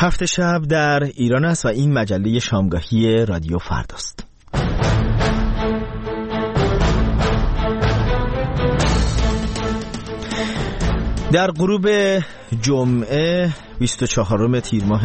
هفت شب در ایران است و این مجله شامگاهی رادیو فرداست. در غروب جمعه 24 تیر ماه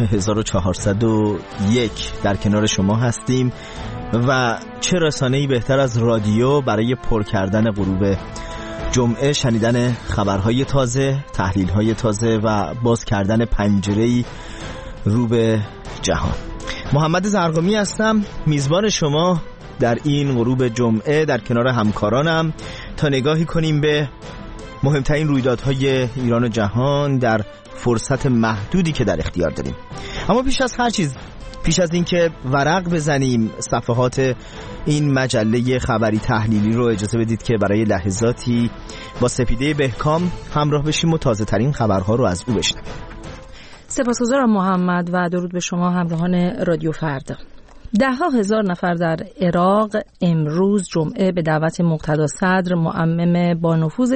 1401 در کنار شما هستیم و چه رسانه‌ای بهتر از رادیو برای پر کردن غروب جمعه، شنیدن خبرهای تازه، تحلیل‌های تازه و باز کردن پنجره‌ای رو به جهان. محمد زرقامی هستم، میزبان شما در این غروب جمعه در کنار همکارانم تا نگاهی کنیم به مهمترین رویدادهای ایران و جهان در فرصت محدودی که در اختیار داریم. اما پیش از هر چیز، پیش از اینکه ورق بزنیم صفحات این مجله خبری تحلیلی رو، اجازه بدید که برای لحظاتی با سپیده بهکام همراه بشیم و تازه ترین خبرها رو از او بشنویم. سپاسگزارم محمد و درود به شما همراهان رادیو فردا. 10,000 نفر در عراق امروز جمعه به دعوت مقتدا صدر معمم با نفوذ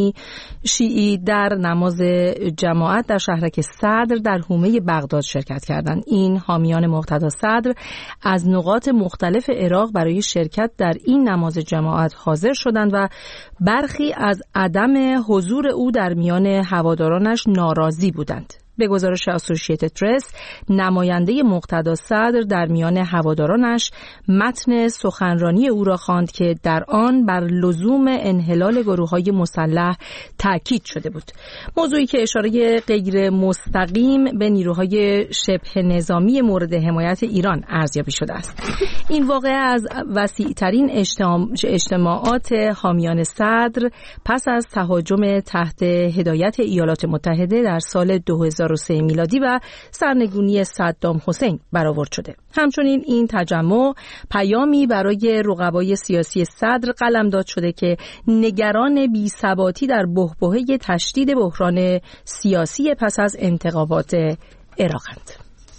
شیعی در نماز جماعت در شهرک صدر در حومه بغداد شرکت کردند. این حامیان مقتدا صدر از نقاط مختلف عراق برای شرکت در این نماز جماعت حاضر شدند و برخی از عدم حضور او در میان هوادارانش ناراضی بودند. به گزارش اسوسییتد پرس، نماینده مقتدا صدر در میان هوادارانش متن سخنرانی او را خواند که در آن بر لزوم انحلال گروه‌های مسلح تاکید شده بود، موضوعی که اشاره غیر مستقیم به نیروهای شبه نظامی مورد حمایت ایران ارزیابی شده است. این واقعه از وسیع‌ترین اجتماعات حامیان صدر پس از تهاجم تحت هدایت ایالات متحده در سال 2003 میلادی و سرنگونی صدام حسین برآورد شده. همچنین این تجمع پیامی برای رقبای سیاسی صدر قلمداد شده که نگران بی‌ثباتی در بحبوحه تشدید بحران سیاسی پس از انتخابات عراقند.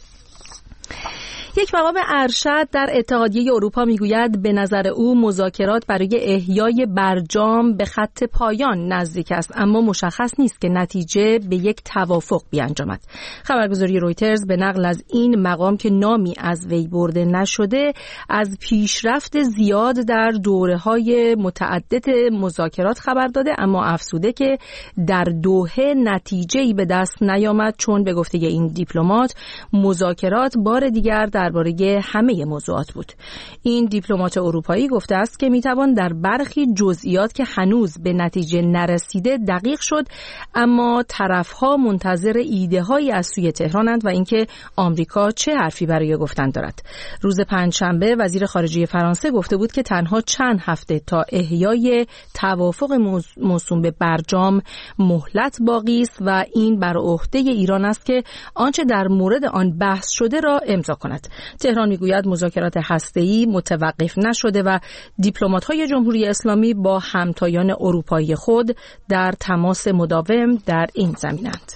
یک مقام ارشد در اتحادیه اروپا میگوید به نظر او مذاکرات برای احیای برجام به خط پایان نزدیک است، اما مشخص نیست که نتیجه به یک توافق بیانجامد. خبرگزاری رویترز به نقل از این مقام که نامی از وی برده نشده از پیشرفت زیاد در دوره‌های متعدد مذاکرات خبر داده، اما افزوده که در دوحه نتیجه‌ای به دست نیامد، چون به گفته این دیپلمات مذاکرات بار دیگر درباره همه موضوعات بود. این دیپلمات اروپایی گفته است که میتوان در برخی جزئیات که هنوز به نتیجه نرسیده دقیق شد، اما طرفها منتظر ایده هایی از سوی تهرانند و اینکه آمریکا چه حرفی برای گفتن دارد. روز پنجشنبه وزیر خارجه فرانسه گفته بود که تنها چند هفته تا احیای توافق موسوم به برجام مهلت باقی است و این بر عهده ایران است که آنچه در مورد آن بحث شده را امضا کند. تهران میگوید مذاکرات هسته‌ای متوقف نشده و دیپلمات‌های جمهوری اسلامی با همتایان اروپایی خود در تماس مداوم در این زمینند.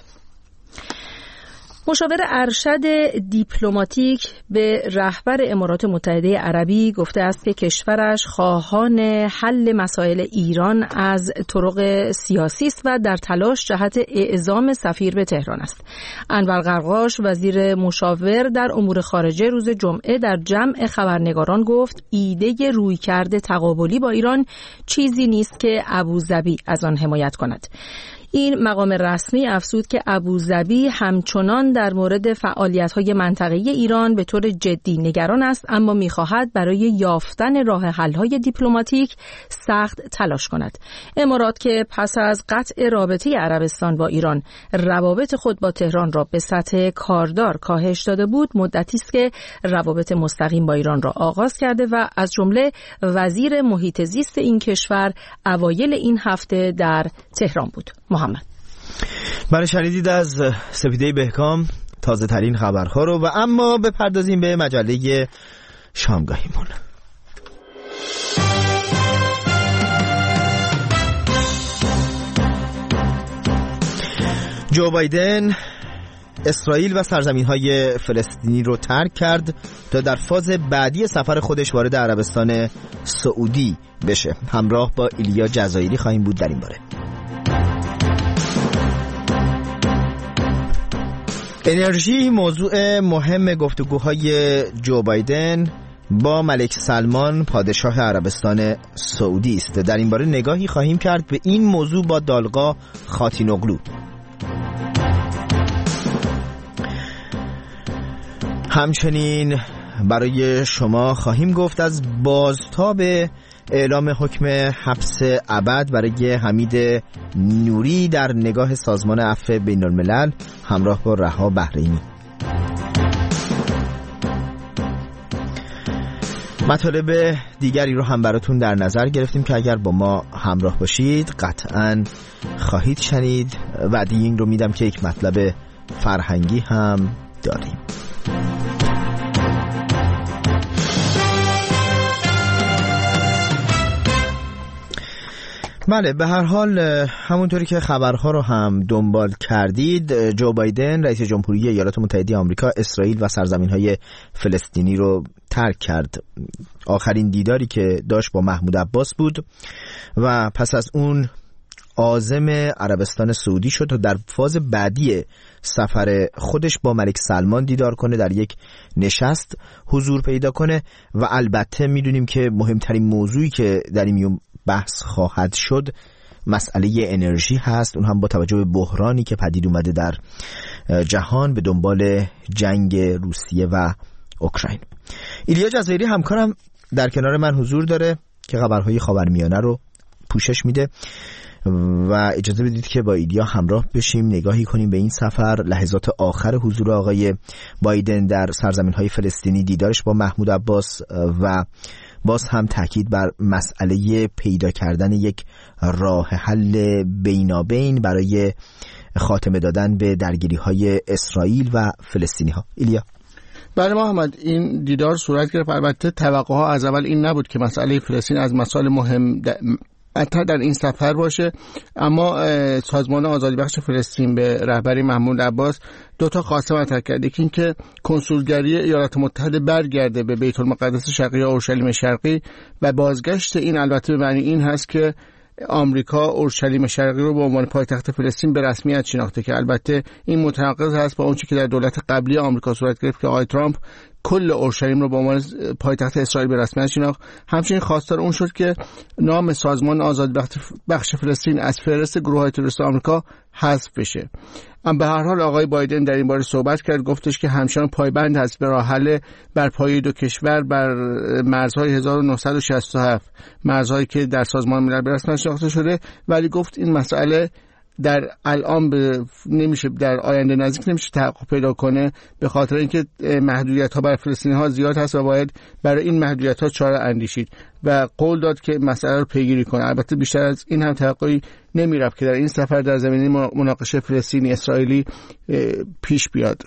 مشاور ارشد دیپلماتیک به رهبر امارات متحده عربی گفته است که کشورش خواهان حل مسائل ایران از طرق سیاسی است و در تلاش جهت اعزام سفیر به تهران است. انور قرقاش وزیر مشاور در امور خارجه روز جمعه در جمع خبرنگاران گفت ایده رویکرد تقابلی با ایران چیزی نیست که ابوظبی از آن حمایت کند. این مقام رسمی افزود که ابوظبی همچنان در مورد فعالیت‌های منطقه‌ای ایران به طور جدی نگران است، اما می‌خواهد برای یافتن راه حل‌های دیپلماتیک سخت تلاش کند. امارات که پس از قطع رابطه عربستان با ایران روابط خود با تهران را به سطح کاردار کاهش داده بود، مدتی است که روابط مستقیم با ایران را آغاز کرده و از جمله وزیر محیط زیست این کشور اوایل این هفته در تهران بود. محمد من شنیدید از سپیده بهکام تازه ترین خبرها رو و اما بپردازیم به مجله شامگاهیمون. جو بایدن اسرائیل و سرزمین‌های فلسطینی رو ترک کرد تا در فاز بعدی سفر خودش وارد عربستان سعودی بشه. همراه با ایلیا جزایری خواهیم بود در این باره. انرژی موضوع مهم گفتگوهای جو بایدن با ملک سلمان پادشاه عربستان سعودی است. در این باره نگاهی خواهیم کرد به این موضوع با دالقا خاتینوغلو. همچنین برای شما خواهیم گفت از بازتاب اعلام حکم حبس ابد برای حمید نوری در نگاه سازمان عفو بین الملل همراه با رها بحرینی. مطالب دیگری رو هم براتون در نظر گرفتیم که اگر با ما همراه باشید قطعاً خواهید شنید. وعده این رو میدم که یک مطلب فرهنگی هم داریم. بله، به هر حال همونطوری که خبرها رو هم دنبال کردید، جو بایدن رئیس جمهوری ایالات متحده آمریکا اسرائیل و سرزمین‌های فلسطینی رو ترک کرد. آخرین دیداری که داشت با محمود عباس بود و پس از اون عازم عربستان سعودی شد تا در فاز بعدی سفر خودش با ملک سلمان دیدار کنه، در یک نشست حضور پیدا کنه و البته میدونیم که مهمترین موضوعی که در این بحث خواهد شد مسئله انرژی هست، اون هم با توجه به بحرانی که پدید اومده در جهان به دنبال جنگ روسیه و اوکراین. ایلیا جزایری همکارم در کنار من حضور داره که خبرهای خاورمیانه رو پوشش میده و اجازه بدید که با ایلیا همراه بشیم، نگاهی کنیم به این سفر، لحظات آخر حضور آقای بایدن در سرزمین‌های فلسطینی، دیدارش با محمود عباس و باز هم تاکید بر مسئله پیدا کردن یک راه حل بینابین برای خاتمه دادن به درگیری‌های اسرائیل و فلسطینی‌ها. ایلیا. بله محمد، این دیدار صورت گرفت. البته توقعها از اول این نبود که مسئله فلسطین از مسائل مهم در این سفر باشه، اما سازمان آزادی بخش فلسطین به رهبری محمود عباس دو تا خواسته مطرح کرده که اینکه کنسولگری ایالات متحده برگرده به بیت المقدس شرقی یا اورشلیم شرقی و بازگشت این البته به معنی این هست که آمریکا اورشلیم شرقی رو به عنوان پایتخت فلسطین به رسمیت شناخته، که البته این متناقض هست با اون چیزی که در دولت قبلی آمریکا صورت گرفت که آقای ترامپ کل اورشلیم رو به عنوان پایتخت اسرائیل به رسمیت شناخت. همچنین خواستار اون شد که نام سازمان آزادی بخش فلسطین از فهرست گروه‌های تروریستی آمریکا حذف بشه. اما به هر حال آقای بایدن در این باره صحبت کرد، گفتش که همچنان پایبند هست به راه حل برپایی دو کشور بر مرزهای 1967، مرزهایی که در سازمان ملل به رسمیت شناخته شده، ولی گفت این مسئله در الان نمیشه، در آینده نزدیک نمیشه تحقق پیدا کنه، به خاطر اینکه محدودیت‌ها برای فلسطینی‌ها زیاد هست و باید برای این محدودیت‌ها چاره اندیشید و قول داد که مسئله رو پیگیری کنه. البته بیشتر از این هم توقعی نمیرفت که در این سفر در زمینه مناقشه فلسطینی اسرائیلی پیش بیاد.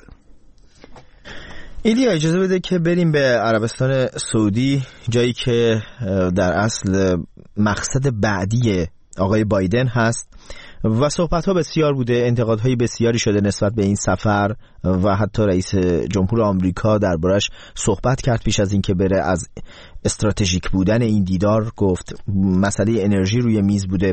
ایلیا اجازه بده که بریم به عربستان سعودی، جایی که در اصل مقصد بعدی آقای بایدن هست و صحبت‌ها بسیار بوده، انتقادهای بسیاری شده نسبت به این سفر و حتی رئیس جمهور آمریکا دربارش صحبت کرد پیش از اینکه بره. از استراتژیک بودن این دیدار گفت، مسئله انرژی روی میز بوده.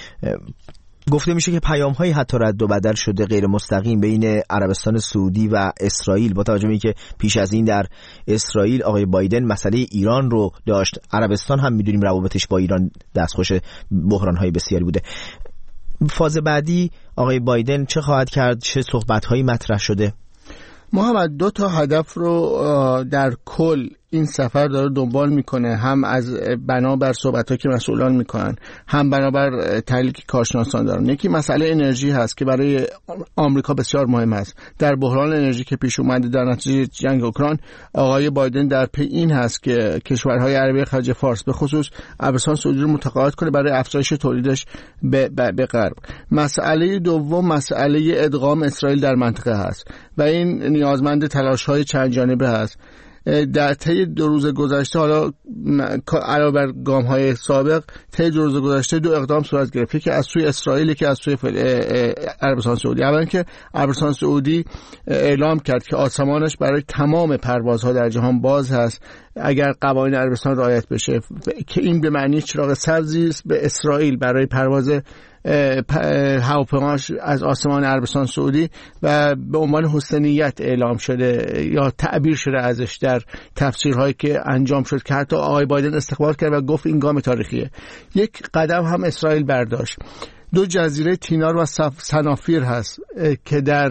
گفته میشه که پیام‌هایی حتی رد و بدل شده غیر مستقیم بین عربستان سعودی و اسرائیل، با توجه به اینکه پیش از این در اسرائیل آقای بایدن مسئله ایران رو داشت. عربستان هم میدونیم روابطش با ایران دستخوش بحران‌های بسیاری بوده. فاز بعدی آقای بایدن چه خواهد کرد؟ چه صحبت‌هایی مطرح شده؟ محمد دو تا هدف رو در کل این سفر داره دنبال میکنه، هم از بنابر صحبت‌ها که مسئولان میکنن، هم بنابر تحلیلی که کارشناسان دارن. یکی مسئله انرژی هست که برای آمریکا بسیار مهم است. در بحران انرژی که پیش اومده در نتیجه جنگ اوکراین، آقای بایدن در پی این هست که کشورهای عربی خلیج فارس به خصوص عربستان سعودی رو متقاعد کنه برای افزایش تولیدش به غرب. مسئله دوم مسئله ادغام اسرائیل در منطقه هست و این نیازمند تلاش‌های چند جانبه هست. در طی 2 روز گذشته، حالا علاوه بر گام‌های سابق، طی 2 روز گذشته 2 اقدام صورت گرفت، که از سوی اسرائیل که از سوی عربستان سعودی. اولا که عربستان سعودی اعلام کرد که آسمانش برای تمام پروازها در جهان باز هست اگر قوانین عربستان رعایت بشه، که این به معنی چراغ سبزی است به اسرائیل برای پرواز هواپیماش از آسمان عربستان سعودی و به عنوان حسن نیت اعلام شده یا تعبیر شده ازش در تفسیرهایی که انجام شد که حتی آقای بایدن استقبال کرد و گفت این گام تاریخیه. یک قدم هم اسرائیل برداشت. 2 جزیره تینار و سنافیر هست که در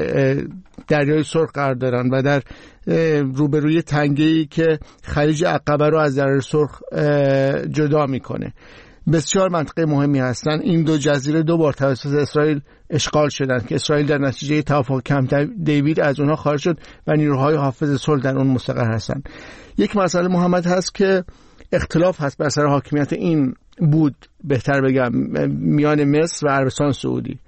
دریای سرخ قرار دارن و در روبروی تنگه‌ای که خلیج عقبه رو از دریای سرخ جدا میکنه. بسیار منطقه مهمی هستن. این 2 جزیره 2 بار توسط اسرائیل اشغال شدن که اسرائیل در نتیجه توافق کمپ دیوید از اونها خارج شد و نیروهای حافظ صلح در اون مستقر هستن. یک مسئله محمد هست که اختلاف هست بر سر حاکمیت این بود، بهتر بگم، میان مصر و عربستان سعودی.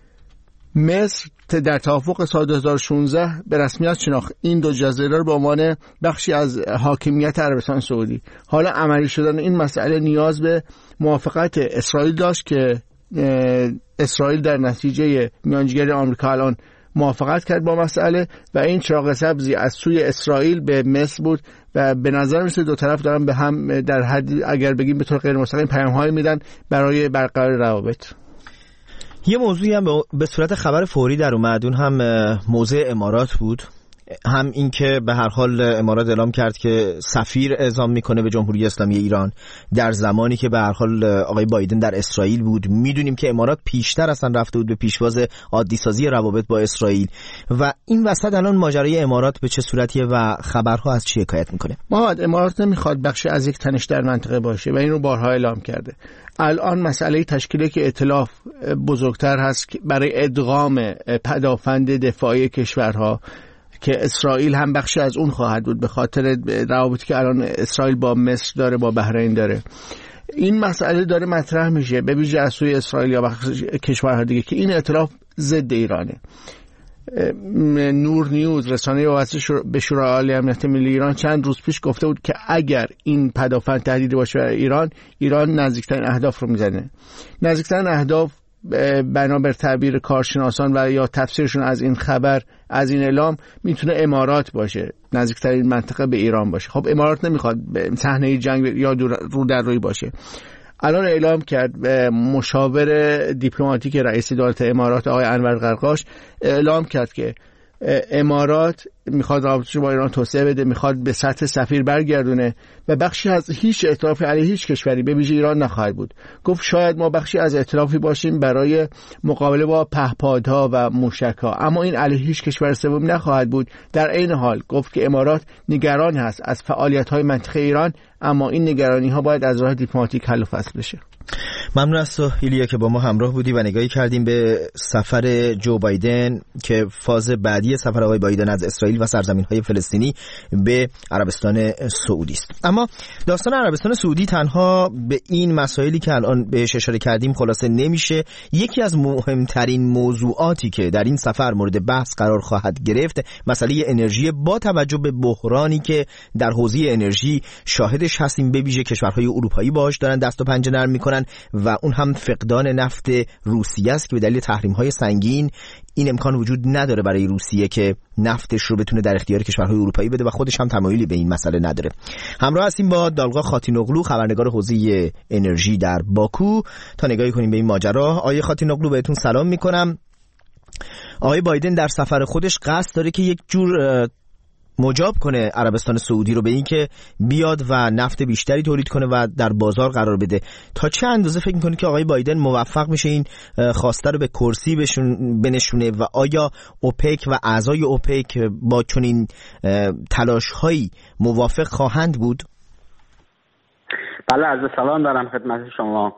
مصر در توافق سال 2016 به رسمیت شناخت این 2 جزیره رو به عنوان بخشی از حاکمیت عربستان سعودی. حالا عملی شدن این مسئله نیاز به موافقت اسرائیل داشت که اسرائیل در نتیجه میانجیگری آمریکا الان موافقت کرد با مسئله و این چراغ سبزی از سوی اسرائیل به مصر بود و به نظر میسه 2 طرف دارن به هم در حد اگر بگیم به طور غیر مستقیم پیام‌های میدن برای برقرار روابط. یه موضوعی هم به صورت خبر فوری در اومد، اون هم موضوع امارات بود. هم این که به هر حال امارات اعلام کرد که سفیر اعزام میکنه به جمهوری اسلامی ایران در زمانی که به هر حال آقای بایدن در اسرائیل بود. میدونیم که امارات پیشتر اصلا رفته بود به پیشواز عادی سازی روابط با اسرائیل و این وسط الان ماجرای امارات به چه صورتیه و خبرها از چی حکایت میکنه؟ محمد، امارات نمیخواد بخشی از یک تنش در منطقه باشه و این رو بارها اعلام کرده. الان مسئله تشکیل که ائتلاف بزرگتر هست برای ادغام پدافند دفاعی کشورها که اسرائیل هم بخشی از اون خواهد بود به خاطر روابطی که الان اسرائیل با مصر داره، با بحرین داره. این مسئله داره مطرح میشه به ویژه از سوی اسرائیل یا کشورها دیگه که این ائتلاف ضد ایرانه. نور نیوز، رسانه وابسته به شورای عالی امنیت ملی ایران، چند روز پیش گفته بود که اگر این پدافند تهدیدی باشه برای ایران نزدیکترین اهداف رو میزنه. نزدیکترین اهداف بنابر تعبیر کارشناسان و یا تفسیرشون از این خبر، از این اعلام، میتونه امارات باشه، نزدیکترین منطقه به ایران باشه. خب امارات نمیخواد صحنه جنگ یا رو در روی باشه. الان اعلام کرد مشاور دیپلماتیک رئیس دولت امارات آقای انور قرقاش اعلام کرد که امارات میخواد رابطه‌اش با ایران توسعه بده، میخواد به سطح سفیر برگردونه و بخشی از هیچ ائتلافی علیه هیچ کشوری به ویژه ایران نخواهد بود. گفت شاید ما بخشی از ائتلافی باشیم برای مقابله با پهپادها و موشک‌ها، اما این علیه هیچ کشور سومی نخواهد بود. در عین حال گفت که امارات نگران هست از فعالیت‌های منطقه ایران، اما این نگرانی‌ها باید از راه دیپلماتیک حل و فصل بشه. ممنون از تو ایلیا که با ما همراه بودی و نگاهی کردیم به سفر جو بایدن که فاز بعدی سفر آقای بایدن از اسرائیل و سرزمین‌های فلسطینی به عربستان سعودی است. اما داستان عربستان سعودی تنها به این مسائلی که الان بهش اشاره کردیم خلاصه نمیشه. یکی از مهمترین موضوعاتی که در این سفر مورد بحث قرار خواهد گرفت مسئله انرژی با توجه به بحرانی که در حوزه انرژی شاهدش هستیم، به ویژه کشورهای اروپایی باهاش دارن دست و پنجه نرم میکنن و اون هم فقدان نفت روسیه است که به دلیل تحریم‌های سنگین این امکان وجود نداره برای روسیه که نفتش رو بتونه در اختیار کشورهای اروپایی بده و خودش هم تمایلی به این مسئله نداره. همراه هستیم با دالقا خاتینوغلو، خبرنگار حوزه انرژی در باکو، تا نگاهی کنیم به این ماجرا. آقای خاتینوغلو بهتون سلام میکنم. آقای بایدن در سفر خودش قصد داره که یک جور مجاب کنه عربستان سعودی رو به این که بیاد و نفت بیشتری تولید کنه و در بازار قرار بده. تا چه اندازه فکر میکنید که آقای بایدن موفق میشه این خواسته رو به کرسی بنشونه و آیا اوپک و اعضای اوپک با چنین تلاش‌هایی موافق خواهند بود؟ بله، عرض سلام دارم خدمت شما.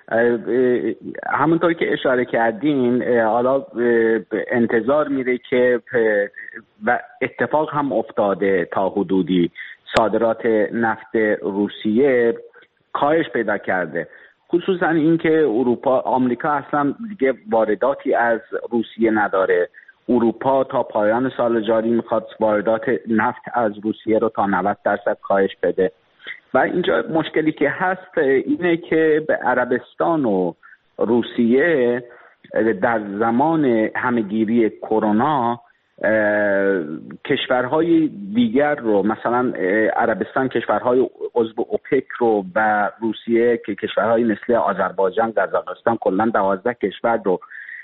همونطوری که اشاره کردین حالا انتظار میره که و اتفاق هم افتاده تا حدودی صادرات نفت روسیه کاهش پیدا کرده، خصوصا اینکه آمریکا اصلا دیگه وارداتی از روسیه نداره. اروپا تا پایان سال جاری میخواد واردات نفت از روسیه رو تا 90% کاهش بده و اینجا مشکلی که هست اینه که به عربستان و روسیه در زمان همهگیری کرونا کشورهای دیگر رو، مثلا عربستان کشورهای عضو اوپک رو و روسیه که کشورهای مثل آذربایجان، قزاقستان، کلا 12 کشور رو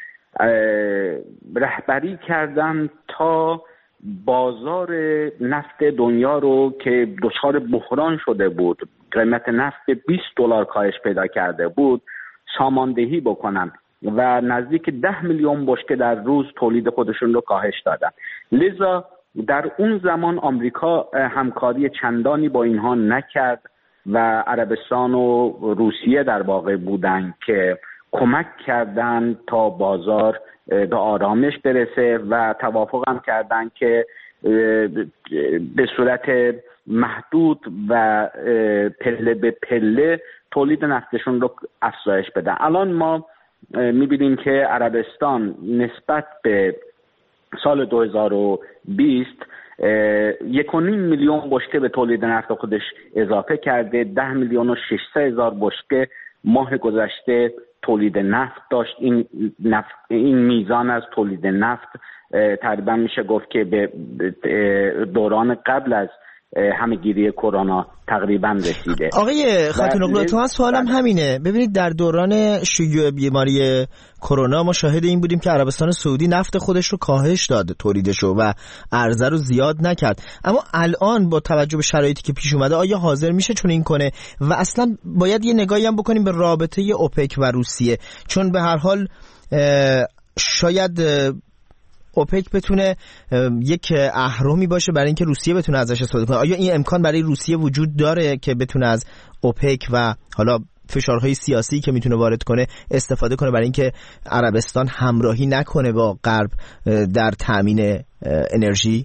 رهبری کردن تا بازار نفت دنیا رو که دچار بحران شده بود، قیمت نفت $20 کاهش پیدا کرده بود، ساماندهی بکنن و نزدیک 10 میلیون بشکه در روز تولید خودشون رو کاهش دادن. لذا در اون زمان آمریکا همکاری چندانی با اینها نکرد و عربستان و روسیه در واقع بودن که کمک کردن تا بازار به آرامش برسه و توافق هم کردن که به صورت محدود و پله به پله تولید نفتشون رو افزایش بدن. الان ما میبینیم که عربستان نسبت به سال 2020 1.5 میلیون بشکه به تولید نفت خودش اضافه کرده. 10,600,000 بشکه ماه گذشته تولید نفت داشت. این میزان از تولید نفت تقریبا میشه گفت که به دوران قبل از همه‌گیری کرونا تقریبا رسیده. آقای خاتون تو سوالم همینه. ببینید در دوران شیوع بیماری کرونا ما شاهد این بودیم که عربستان سعودی نفت خودش رو کاهش داد تولیدش و عرضه رو زیاد نکرد، اما الان با توجه به شرایطی که پیش اومده آیا حاضر میشه چون این کنه؟ و اصلا باید یه نگاهی هم بکنیم به رابطه اوپک و روسیه، چون به هر حال شاید اوپک بتونه یک اهرمی باشه برای اینکه روسیه بتونه ازش استفاده کنه. آیا این امکان برای روسیه وجود داره که بتونه از اوپک و حالا فشارهای سیاسی که میتونه وارد کنه استفاده کنه برای اینکه عربستان همراهی نکنه با غرب در تامین انرژی؟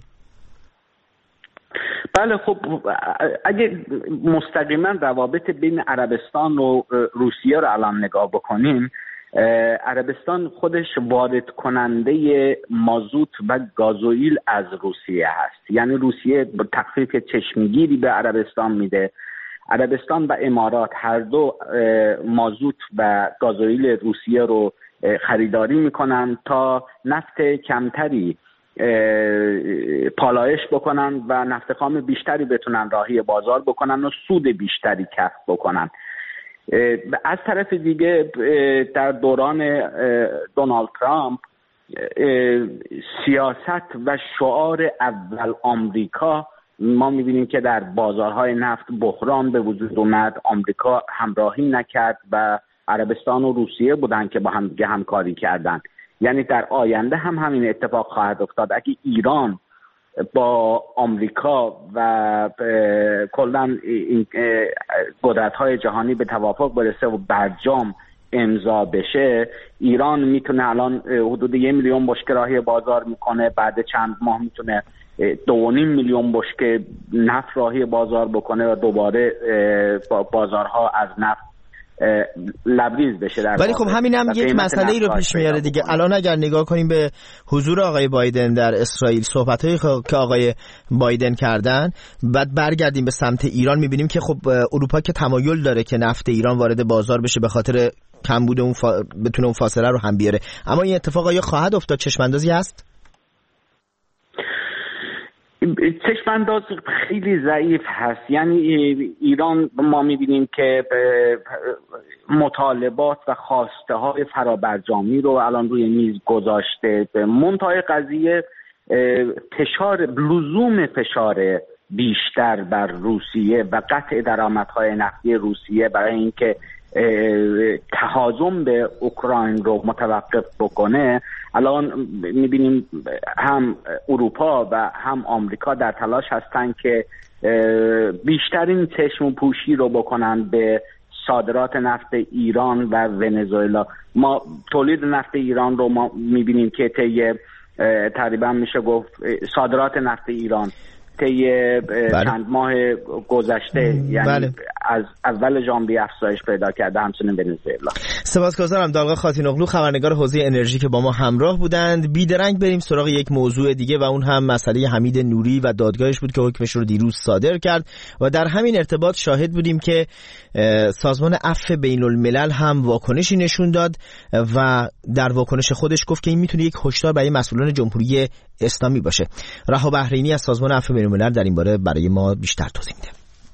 بله، خب اگه مستقیما روابط بین عربستان و روسیه رو الان نگاه بکنیم، عربستان خودش وارد کننده مازوت و گازوئیل از روسیه هست. یعنی روسیه با تخفیف چشمگیری به عربستان میده. عربستان و امارات هر دو مازوت و گازوئیل روسیه رو خریداری میکنن تا نفت کمتری پالایش بکنن و نفت خام بیشتری بتونن راهی بازار بکنن و سود بیشتری کسب بکنن. از طرف دیگه در دوران دونالد ترامپ سیاست و شعار اول آمریکا، ما میبینیم که در بازارهای نفت بحران به وجود اومد. آمریکا همراهی نکرد و عربستان و روسیه بودن که با هم دیگه همکاری کردن. یعنی در آینده هم همین اتفاق خواهد افتاد. اگه ایران با آمریکا و کلاً این قدرت‌های جهانی به توافق برسه و برجام امضا بشه، ایران میتونه الان حدود 1 میلیون بشکه راهی بازار میکنه، بعد چند ماه میتونه 2.5 میلیون بشکه نفت راهی بازار بکنه و دوباره بازارها از نفت لبریز بشه. ولی خب همین هم یک مسئله ای رو پیش میاره دیگه. الان اگر نگاه کنیم به حضور آقای بایدن در اسرائیل، صحبتایی که آقای بایدن کردن، بعد برگردیم به سمت ایران، میبینیم که خب اروپا که تمایل داره که نفت ایران وارد بازار بشه به خاطر کمبود اون بتونه اون فاصله رو هم بیاره، اما این اتفاق آیا خواهد افتاد؟ چشم اندازی هست؟ چشمانداز خیلی ضعیف هست. یعنی ایران ما میبینیم که مطالبات و خواسته های فرابرجامی رو الان روی میز گذاشته. منتهای قضیه لزوم فشار بیشتر بر روسیه و قطع درآمدهای نفتی روسیه برای اینکه تهاجم به اوکراین رو متوقف بکنه، الان میبینیم هم اروپا و هم آمریکا در تلاش هستن که بیشترین چشم پوشی رو بکنن به صادرات نفت ایران و ونزوئلا. ما تولید نفت ایران رو ما میبینیم که تقریبا میشه گفت صادرات نفت ایران طی چند ماه گذشته یعنی از اول ژانویه افزایش پیدا کرده، همچنین ونزوئلا. سپاسگزارم. دالقا خاتینوغلو، خبرنگار حوزه انرژی که با ما همراه بودند. بیدرنگ بریم سراغ یک موضوع دیگه و اون هم مسئله حمید نوری و دادگاهش بود که حکمش رو دیروز صادر کرد و در همین ارتباط شاهد بودیم که سازمان عفو بین الملل هم واکنشی نشون داد و در واکنش خودش گفت که این میتونه یک هشدار برای مسئولان جمهوری اسلامی باشه. رها بحرینی از سازمان عفو بین الملل در این باره برای ما بیشتر توضیح میده.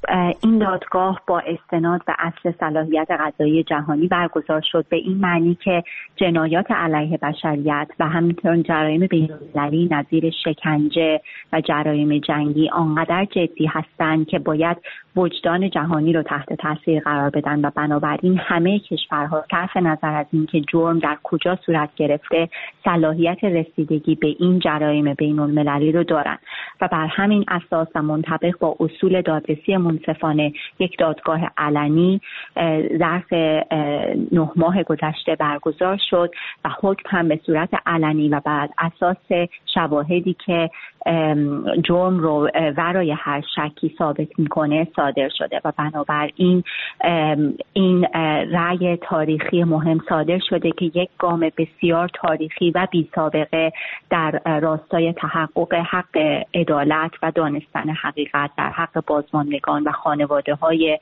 این دادگاه با استناد به اصل صلاحیت قضایی جهانی برگزار شد، به این معنی که جنایات علیه بشریت و همینطور جرایم بین‌المللی نظیر شکنجه و جرایم جنگی آنقدر جدی هستند که باید وجدان جهانی رو تحت تاثیر قرار بدن و بنابراین همه کشورها صرف نظر از اینکه جرم در کجا صورت گرفته صلاحیت رسیدگی به این جرایم بین‌المللی رو دارن و بر همین اساس و منطبق با اصول دادرسی منصفانه یک دادگاه علنی ظرف 9 ماه گذشته برگزار شد و حکم هم به صورت علنی و بر اساس شواهدی که جرم رو ورای هر شکی ثابت میکنه صادر شده و بنابراین این رأی تاریخی مهم صادر شده که یک گام بسیار تاریخی و بی سابقه در راستای تحقق حق عدالت و دانستن حقیقت در حق بازماندگان و خانواده‌های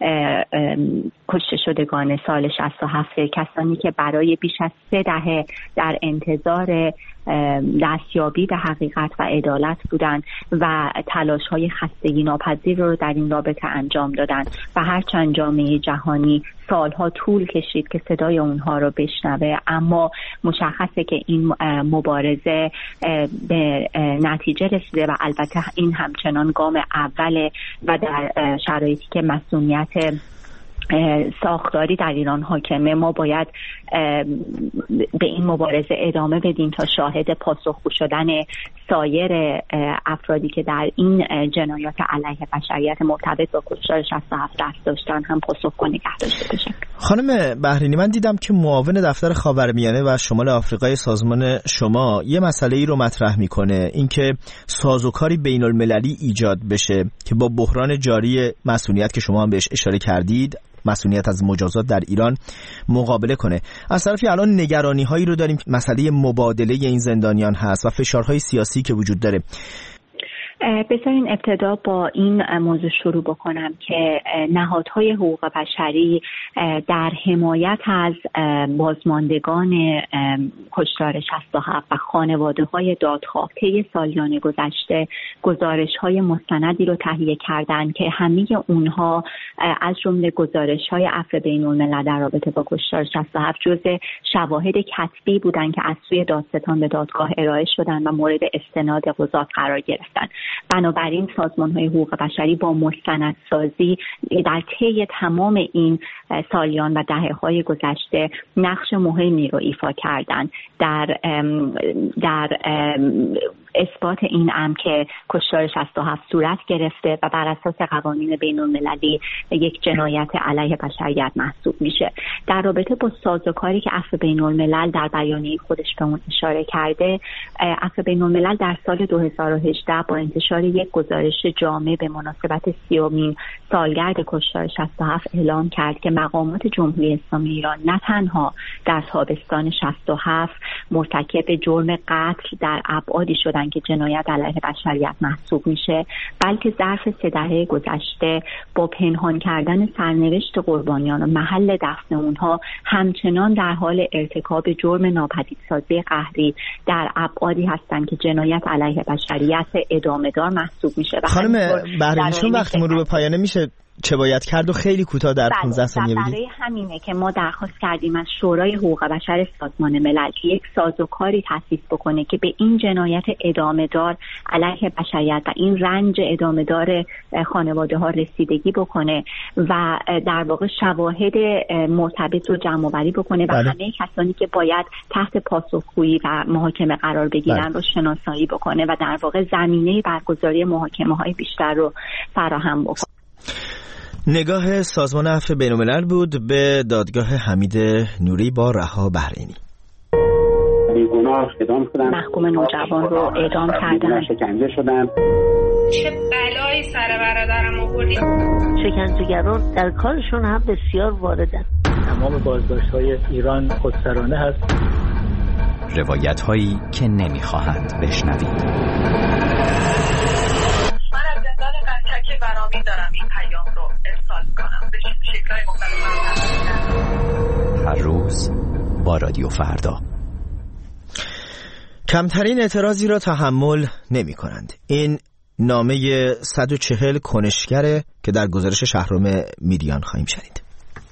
کشته شدگان سال 67 کسانی که برای بیش از 3 دهه در انتظار دستیابی به حقیقت و عدالت بودن و تلاش‌های خستگی ناپذیر رو در این رابطه انجام دادن و هرچند جامعه جهانی سالها طول کشید که صدای اونها رو بشنوه، اما مشخصه که این مبارزه به نتیجه رسیده و البته این همچنان گام اوله و در شرایطی که مسئولیت ساختاری در ایران حاکمه ما باید به این مبارزه ادامه بدیم تا شاهد پاسخگو شدن سایر افرادی که در این جنایات علیه بشریت مرتبط با کشتار 67 دست داشتن هم پاسخگو نگه داشته بشه. خانم بحرینی، من دیدم که معاون دفتر خاورمیانه و شمال آفریقای سازمان شما یه مسئله ای رو مطرح میکنه، اینکه سازوکاری بین المللی ایجاد بشه که با بحران جاری مسئولیت که شما هم بهش اشاره کردید، مسئولیت از مجازات در ایران، مقابله کنه. از طرفی الان نگرانی هایی رو داریم که مسئله مبادله این زندانیان هست و فشارهای سیاسی که وجود داره. بذارین ابتدا با این موضوع شروع بکنم که نهادهای حقوق بشری در حمایت از بازماندگان کشتار 67 و خانواده‌های دادخواه طی سالیان گذشته گزارش‌های مستندی رو تهیه کردند که همه اونها از جمله گزارش‌های عفو بین‌الملل در رابطه با کشتار 67 جزء شواهد کتبی بودند که از سوی دادستان به دادگاه ارائه شدند و مورد استناد قضات قرار گرفتند. بنابراین سازمان‌های حقوق بشری با مستندسازی در طی تمام این سالیان و دهه‌های گذشته نقش مهمی رو ایفا کردند در اثبات این امر که کشتار 67 صورت گرفته و بر اساس قوانین بین‌المللی یک جنایت علیه بشریت محسوب میشه. در رابطه با سازوکاری که عفو بین‌الملل در بیانیه خودش به اون اشاره کرده، عفو بین‌الملل در سال 2018 با انتشار یک گزارش جامع به مناسبت 30مین سالگرد کشتار 67 اعلام کرد که مقامات جمهوری اسلامی ایران نه تنها در تابستان 67 مرتکب جرم قتل در ابعادی شدن که جنایت علیه بشریت محسوب میشه، بلکه ظرف 3 دهه گذشته با پنهان کردن سرنوشت قربانیان و محل دفن اونها همچنان در حال ارتکاب جرم ناپدیدسازی قهری در ابعادی هستند که جنایت علیه بشریت ادامه دار محسوب میشه. خانم بحرینی، چون وقتمون رو به پایانه میشه چه باید کرد و خیلی کوتاه در 15 ثانیه بگید. برای همینه که ما درخواست کردیم از شورای حقوق بشر سازمان ملل که یک سازوکاری تأسیس بکنه که به این جنایت ادامه دار علیه بشریت و این رنج ادامه دار خانواده ها رسیدگی بکنه و در واقع شواهد مرتبط رو جمع آوری بکنه و همه کسانی که باید تحت پاسخگویی و محاکمه قرار بگیرن رو شناسایی بکنه و در واقع زمینه برگزاری محاکمه های بیشتر رو فراهم بکنه. نگاه سازمان عفو بین‌الملل بود به دادگاه حمید نوری با رها بحرینی. بیگناه اعدام شدن، محکوم نوجوان رو اعدام کردن، شکنجه شدن. چه بلایی سر برادرم آوردی؟ شکنجهگران در کارشون هم بسیار واردن. تمام بازداشت‌های ایران خودسرانه هست. روایت‌هایی که نمی‌خواهند بشنوید. که برامین دارم این پیام رو ارسال کنم به شکل‌های مختلف. هر روز با رادیو فردا. کمترین اعتراضی را تحمل نمی کنند. این نامه 140 کنشگره که در گزارش شهرام میریان خواهیم شنید.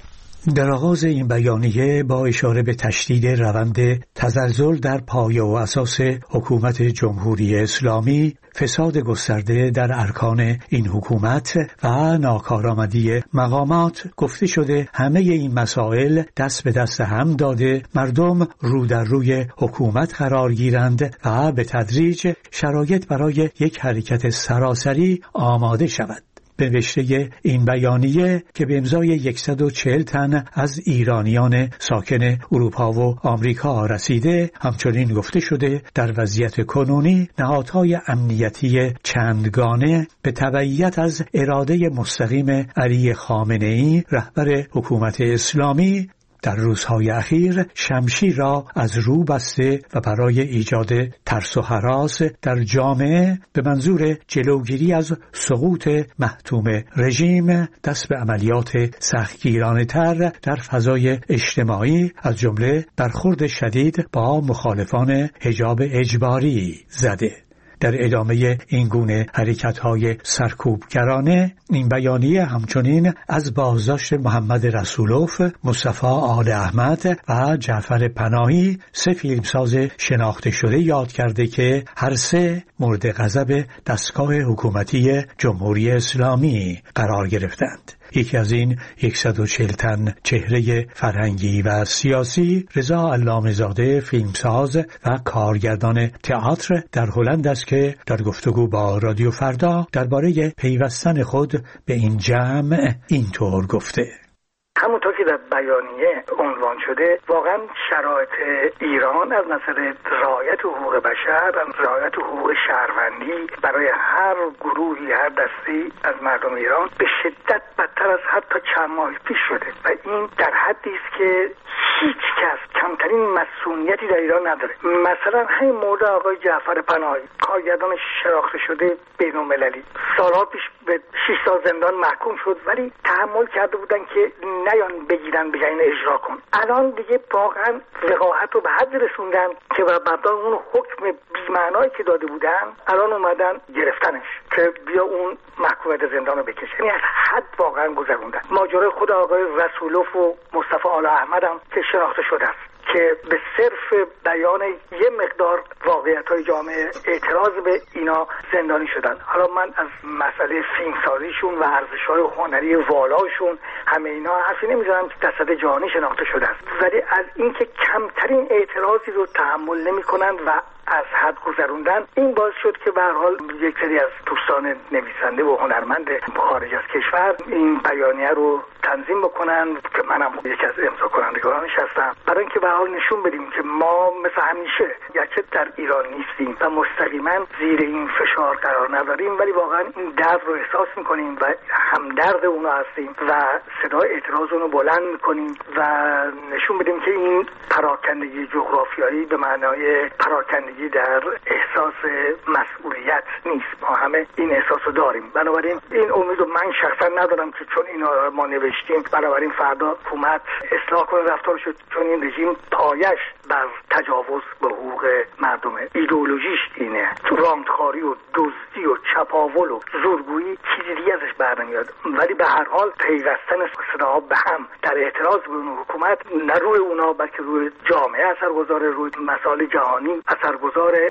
در آغاز این بیانیه با اشاره به تشدید روند تزلزل در پایه و اساس حکومت جمهوری اسلامی، فساد گسترده در ارکان این حکومت و ناکارآمدی مقامات گفته شده همه این مسائل دست به دست هم داده مردم رو در روی حکومت قرار گیرند و به تدریج شرایط برای یک حرکت سراسری آماده شود. به نوشته این بیانیه که به امضای 140 تن از ایرانیان ساکن اروپا و آمریکا رسیده، همچنین گفته شده در وضعیت کنونی نهادهای امنیتی چندگانه به تبعیت از اراده مستقیم علی خامنه‌ای رهبر حکومت اسلامی در روزهای اخیر شمشیر را از رو بسته و برای ایجاد ترس و هراس در جامعه به منظور جلوگیری از سقوط محتوم رژیم دست به عملیات سختگیرانه تر در فضای اجتماعی از جمله برخورد شدید با مخالفان حجاب اجباری زده. در ادامه این گونه حرکت‌های سرکوبگرانه این بیانیه همچنین از بازداشت محمد رسولوف، مصطفی آل احمد و جعفر پناهی، 3 فیلمساز شناخته شده یاد کرده که هر 3 مورد غضب دستگاه حکومتی جمهوری اسلامی قرار گرفتند. یکی از این 140 تن چهره فرهنگی و سیاسی رضا علامه‌زاده، فیلمساز و کارگردان تئاتر در هلند است که در گفتگو با رادیو فردا درباره پیوستن خود به این جمع اینطور گفته: همونطور که در بیانیه عنوان شده، واقعا شرایط ایران از نظر رعایت حقوق بشر و رعایت حقوق شهروندی برای هر گروهی، هر دستی از مردم ایران به شدت بدتر از حتی چند ماه پیش شده و این در حدی است که هیچ کس کمترین مسئولیتی در ایران نداره. مثلا همین مورد آقای جعفر پناهی، کارگردان شناخته شده بین‌المللی، سالها پیش به 6 سال زندان محکوم شد ولی تحمل کرده بودن که نیان بگیرن بگن اجرا کن. الان دیگه واقعا وقاحت رو به حد رسوندن که بر مبنای اون حکم بی‌معنایی که داده بودن الان اومدن گرفتنش که بیا اون محکومیت زندان رو بکشه. یعنی از حد واقعا گذروندن. ماجرای خود آقای رسولوف و مصطفی آل احمد هم که شناخته شده است که به صرف بیان یه مقدار واقعیت‌های جامعه اعتراض به اینا زندانی شدن. حالا من از مسئله فیلمسازیشون و ارزش‌های هنری والاشون همه اینا حرفی نمی‌زنم که در سطح جهانی شناخته شده است، ولی از اینکه کمترین اعتراضی رو تحمل نمی‌کنند و از حد گذروندن، این باعث شد که به هر حال یک سری از دوستان نویسنده و هنرمند خارج از کشور این بیانیه رو تنظیم بکنن که منم یکی از امضا کنندگانش هستم، برای اینکه به هر حال نشون بدیم که ما مثل همیشه گرچه در ایران نیستیم و مستقیما زیر این فشار قرار نداریم، ولی واقعا این درد رو احساس میکنیم و همدرد اونا هستیم و صدای اعتراض رو بلند میکنیم و نشون بدیم که این پراکندگی جغرافیایی به معنای پراکندگی در احساس مسئولیت نیست. ما همه این احساس رو داریم. بنابراین این امید رو من شخصا ندارم که چون اینا ما نوشتیم بنابراین فردا حکومت اصلاح کنه رفتارش، چون این رژیم پایش بر تجاوز به حقوق مردمه. ایدئولوژیش اینه. تو رانتخاری و دزدی و چپاول و زورگویی چیزی دیگه ازش برنمیاد، ولی به هر حال پیوستن صداها به هم در اعتراض به اون حکومت نه روی اونا بلکه روی جامعه اثرگذاره، روی مسائل جهانی اثرگذاره.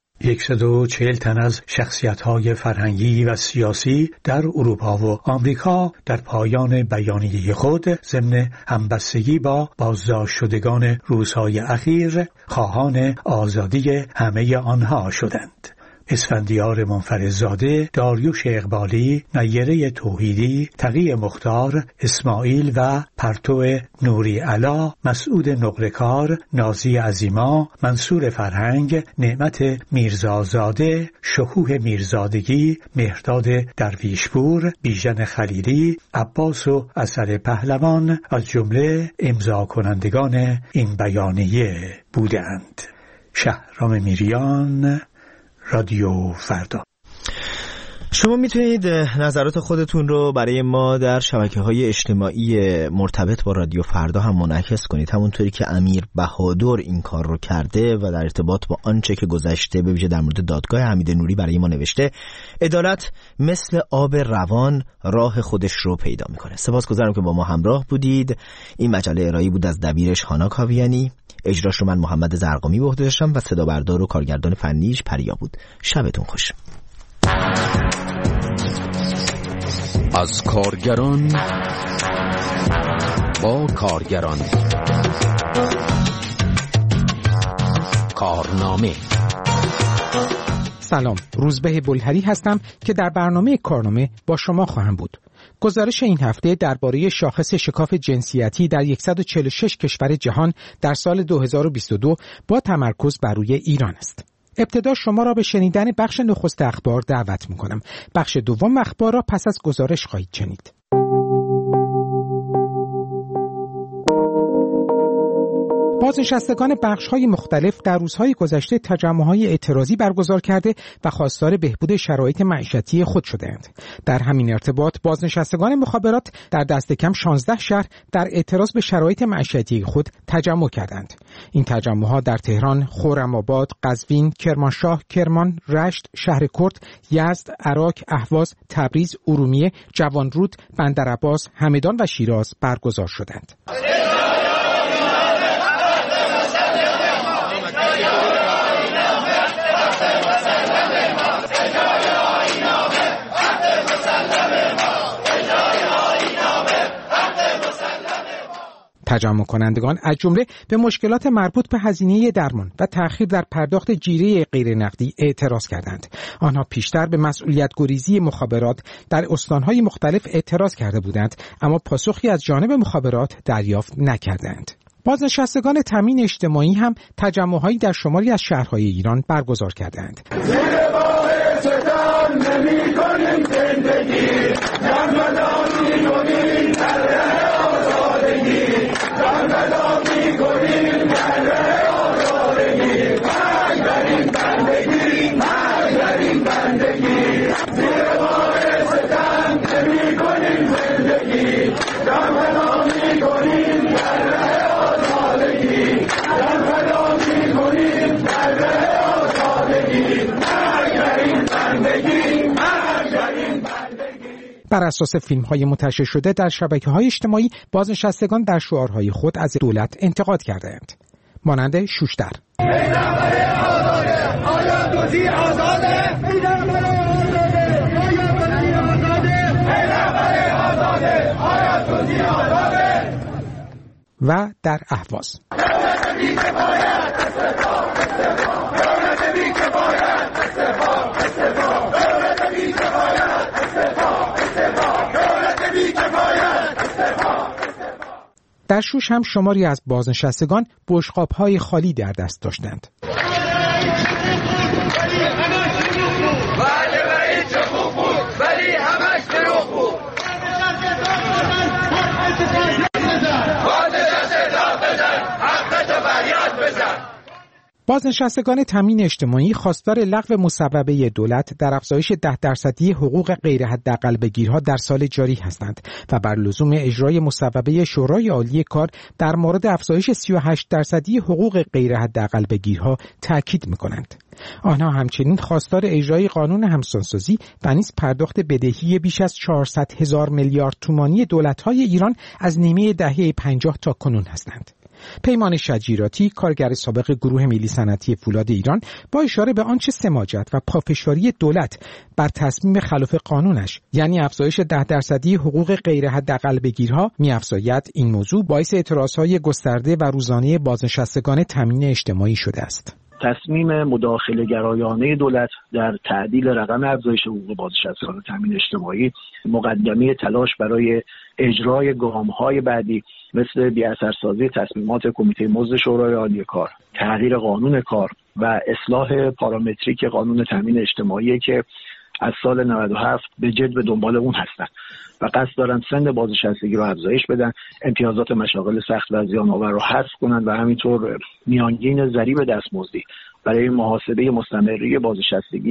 140 تن از شخصیت‌های فرهنگی و سیاسی در اروپا و آمریکا در پایان بیانیه خود ضمن همبستگی با بازداشت شدگان روزهای اخیر خواهان آزادی همه آنها شدند. اسفندیار منفردزاده، داریوش اقبالی، نیره توحیدی، تقی مختار، اسماعیل و پرتو نوری علا، مسعود نقره‌کار، نازی عظیما، منصور فرهنگ، نعمت میرزازاده، شکوه میرزادگی، مهرداد درویشپور، بیژن خلیلی، عباس و اثر پهلوان از جمله امضا کنندگان این بیانیه بودند. شهرام میریان، رادیو فردا. شما میتونید نظرات خودتون رو برای ما در شبکه‌های اجتماعی مرتبط با رادیو فردا هم منعکس کنید، همونطوری که امیر بهادر این کار رو کرده و در ارتباط با آنچه که گذشته به ویژه در مورد دادگاه حمید نوری برای ما نوشته. عدالت مثل آب روان راه خودش رو پیدا میکنه. سپاسگزارم که با ما همراه بودید. این مجله ارائه‌ای بود از دبیرش هانا کاویانی، اجراش رو من محمد زرقامی به عهده داشتم و صدا بردار و کارگردان فنیش پریا بود. شبتون خوش. از کارگران با کارگران، کارنامه. سلام، روزبه بلهری هستم که در برنامه کارنامه با شما خواهم بود. گزارش این هفته درباره شاخص شکاف جنسیتی در 146 کشور جهان در سال 2022 با تمرکز بر روی ایران است. ابتدا شما را به شنیدن بخش نخست اخبار دعوت می‌کنم. بخش دوم اخبار را پس از گزارش خواهید شنید. بازنشستگان بخش‌های مختلف در روزهای گذشته تجمع‌های اعتراضی برگزار کرده و خواستار بهبود شرایط معیشتی خود شدند. در همین ارتباط بازنشستگان مخابرات در دست کم 16 شهر در اعتراض به شرایط معیشتی خود تجمع کردند. این تجمع‌ها در تهران، خرم‌آباد، قزوین، کرمانشاه، کرمان، رشت، شهرکرد، یزد، عراق، اهواز، تبریز، ارومیه، جوانرود، بندرعباس، همدان و شیراز برگزار شدند. تجمع کنندگان از جمله به مشکلات مربوط به هزینه درمان و تأخیر در پرداخت جیره غیر نقدی اعتراض کردند. آنها پیشتر به مسئولیت گریزی مخابرات در استانهای مختلف اعتراض کرده بودند، اما پاسخی از جانب مخابرات دریافت نکردند. بازنشستگان تامین اجتماعی هم تجمع‌هایی در شماری از شهرهای ایران برگزار کردند. بر اساس فیلم‌های منتشر شده در شبکه‌های اجتماعی، بازنشستگان در شعارهای خود از دولت انتقاد کردند. مانند شوشتر. و در اهواز. در شوش هم شماری از بازنشستگان بشقاب‌های خالی در دست داشتند. بازنشستگان تامین اجتماعی خواستار لغو مصوبه دولت در افزایش 10% حقوق غیر حداقل بگیرها در سال جاری هستند و بر لزوم اجرای مصوبه شورای عالی کار در مورد افزایش 38% حقوق غیر حداقل بگیرها تاکید می‌کنند. آنها همچنین خواستار اجرای قانون همسانسازی و نیز پرداخت بدهی بیش از 400,000 میلیارد تومانی دولت‌های ایران از نیمه دهه 50 تا کنون هستند. پیمان شجیراتی، کارگر سابق گروه ملی صنعتی فولاد ایران، با اشاره به آنچه سماجت و پافشاری دولت بر تصمیم خلاف قانونش، یعنی افزایش 10% حقوق غیر حداقل بگیرها می‌افزاید، این موضوع باعث اعتراضهای گسترده و روزانه بازنشستگان تامین اجتماعی شده است. تصمیم مداخله گرایانه دولت در تعدیل رقم افزایش حقوق بازنشستگان تامین اجتماعی مقدمه تلاش برای اجرای گام‌های بعدی مثل بی‌اثرسازی تصمیمات کمیته مزد شورای عالی کار، تغییر قانون کار و اصلاح پارامتریک قانون تامین اجتماعی که از سال 97 به جد به دنبال اون هستن و قصد دارن سن بازنشستگی رو افزایش بدن، امتیازات مشاغل سخت و زیان‌آور رو حذف کنن و همینطور میانگین ضریب دستمزدی برای محاسبه مستمری بازنشستگی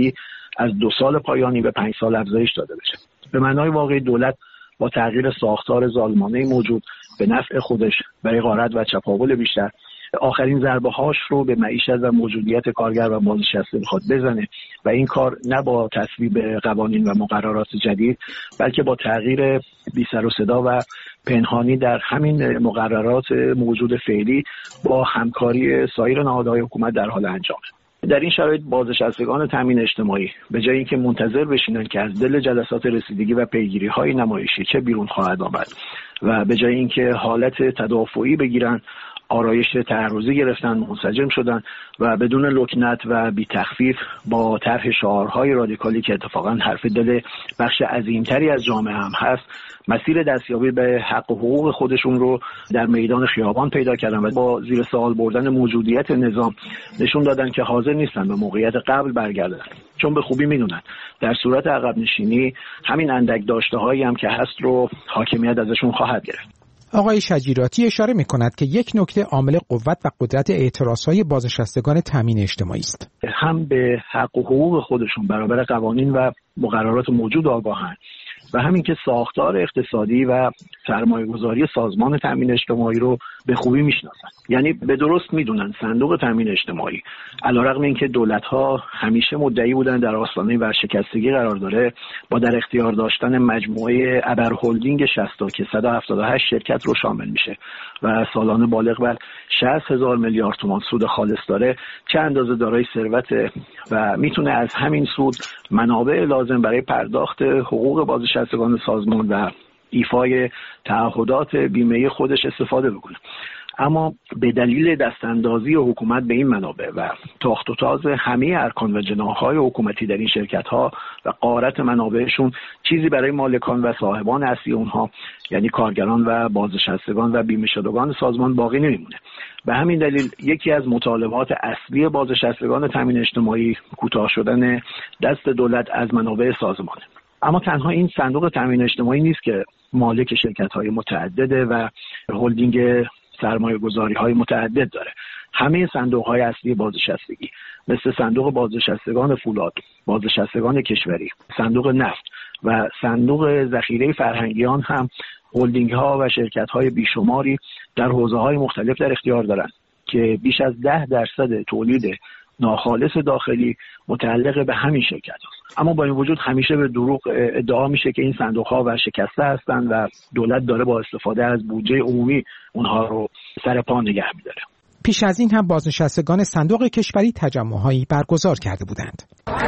از 2 سال پایانی به 5 سال افزایش داده بشه. به معنای واقعی دولت با تغییر ساختار ظالمانه موجود به نفع خودش برای غارت و چپاول بیشتر آخرین ضربه هاش رو به معیشت و موجودیت کارگر و بازنشسته میخواد بزنه و این کار نه با تصویب قوانین و مقررات جدید بلکه با تغییر بی سر و صدا و پنهانی در همین مقررات موجود فعلی با همکاری سایر نهادهای حکومت در حال انجامه. در این شرایط بازنشستگان تامین اجتماعی به جای اینکه منتظر بشینن که از دل جلسات رسیدگی و پیگیری‌های نمایشی چه بیرون خواهد آمد و به جای اینکه حالت تدافعی بگیرن آرایش تعرضی گرفتن، منسجم شدن و بدون لکنت و بی تخفیف با طرح شعارهای رادیکالی که اتفاقا حرف دل بخش عظیمتری از جامعه هم هست مسیر دستیابی به حق و حقوق خودشون رو در میدان خیابان پیدا کردن و با زیر سوال بردن موجودیت نظام نشون دادن که حاضر نیستن به موقعیت قبل برگردن، چون به خوبی میدونن در صورت عقب نشینی همین اندک داشته‌هایی هم که هست رو حاکمیت ازشون خواهد گرفت. آقای شجیراتی اشاره می‌کند که یک نکته عامل قوت و قدرت اعتراض‌های بازنشستگان تامین اجتماعی است. هم به حق و حقوق خودشون برابر قوانین و مقررات موجود آگاهند و همین که ساختار اقتصادی و سرمایه‌گذاری سازمان تامین اجتماعی رو به خوبی میشناسن. یعنی به درست میدونن صندوق تامین اجتماعی علیرغم اینکه دولت‌ها همیشه مدعی بودن در آستانه ورشکستگی قرار داره، با در اختیار داشتن مجموعه ابر هلدینگ 60 که 178 شرکت رو شامل میشه و سالانه بالغ بر 60,000 میلیارد تومان سود خالص داره، چه اندازه دارای ثروت و میتونه از همین سود منابع لازم برای پرداخت حقوق بازنشستگان سازمان و ایفای تعهدات بیمه خودش استفاده بکنه. اما به دلیل دستاندازی حکومت به این منابع و تاخت و تاز همه ارکان و جناح‌های حکومتی در این شرکت‌ها و غارت منابعشون چیزی برای مالکان و صاحبان اصلی اونها یعنی کارگران و بازنشستگان و بیمه شدگان سازمان باقی نمیمونه. به همین دلیل یکی از مطالبات اصلی بازنشستگان تامین اجتماعی کوتاه شدن دست دولت از منابع سازمانه. اما تنها این صندوق تامین اجتماعی نیست که مالک شرکت‌های متعدده و هلدینگ سرمایه‌گذاری‌های متعدد داره. همه صندوق‌های اصلی بازنشستگی مثل صندوق بازنشستگان فولاد، بازنشستگان کشوری، صندوق نفت و صندوق ذخیره فرهنگیان هم هلدینگ‌ها و شرکت‌های بیشماری در حوزه‌های مختلف در اختیار دارند که بیش از 10% تولید ناخالص داخلی متعلق به همین شرکت هست. اما با این وجود همیشه به دروغ ادعا میشه که این صندوق‌ها ورشکسته هستند و دولت داره با استفاده از بودجه عمومی اونها رو سر پا نگه می‌داره. پیش از این هم بازنشستگان صندوق کشوری تجمع‌هایی برگزار کرده بودند.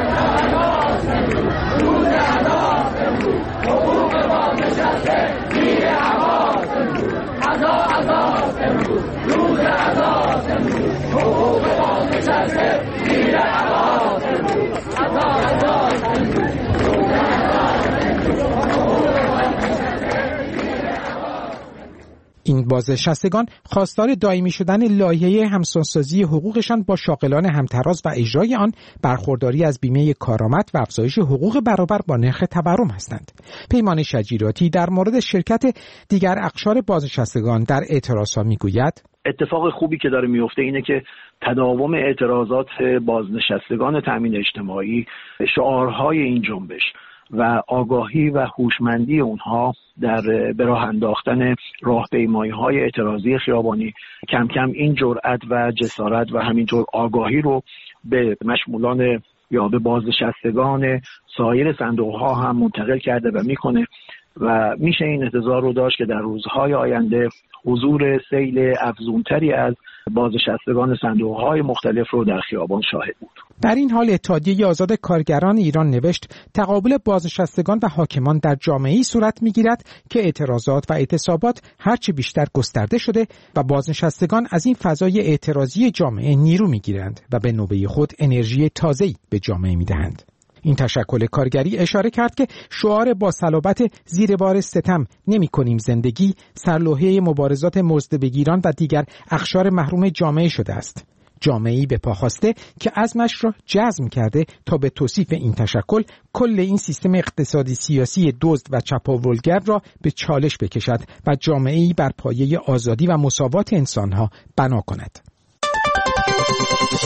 این بازنشستگان خواستار دائمی شدن لایحه همسانسازی حقوقشان با شاغلان همتراز و اجرای آن، برخورداری از بیمه کارآمد و افزایش حقوق برابر با نرخ تورم هستند. پیمان شجیراتی در مورد شرکت دیگر اقشار بازنشستگان در اعتراضها میگوید: اتفاق خوبی که داره میفته اینه که تداوم اعتراضات بازنشستگان تامین اجتماعی، شعارهای این جنبش و آگاهی و هوشمندی اونها در به راه انداختن راهپیمایی‌های اعتراضی خیابانی کم کم این جرأت و جسارت و همینطور آگاهی رو به مشمولان یا به بازنشستگان سایر صندوق‌ها هم منتقل کرده و میکنه و میشه این انتظار رو داشت که در روزهای آینده حضور سیل افزونتری از بازنشستگان صندوق‌های مختلف رو در خیابان شاهد بود. در این حال اتحادیه آزاد کارگران ایران نوشت تقابل بازنشستگان و حاکمان در جامعه‌ای صورت می‌گیرد که اعتراضات و اعتصابات هرچه بیشتر گسترده شده و بازنشستگان از این فضای اعتراضی جامعه نیرو می‌گیرند و به نوبه خود انرژی تازه‌ای به جامعه می‌دهند. این تشکل کارگری اشاره کرد که شعار با صلابت زیر بار ستم نمی کنیم زندگی سرلوحه مبارزات مزدبگیران و دیگر اقشار محروم جامعه شده است. جامعه‌ای به پا خواسته که عزمش را جزم کرده تا به توصیف این تشکل کل این سیستم اقتصادی سیاسی دزد و چپاولگر را به چالش بکشد و جامعه‌ای بر پایه آزادی و مساوات انسانها بنا کند.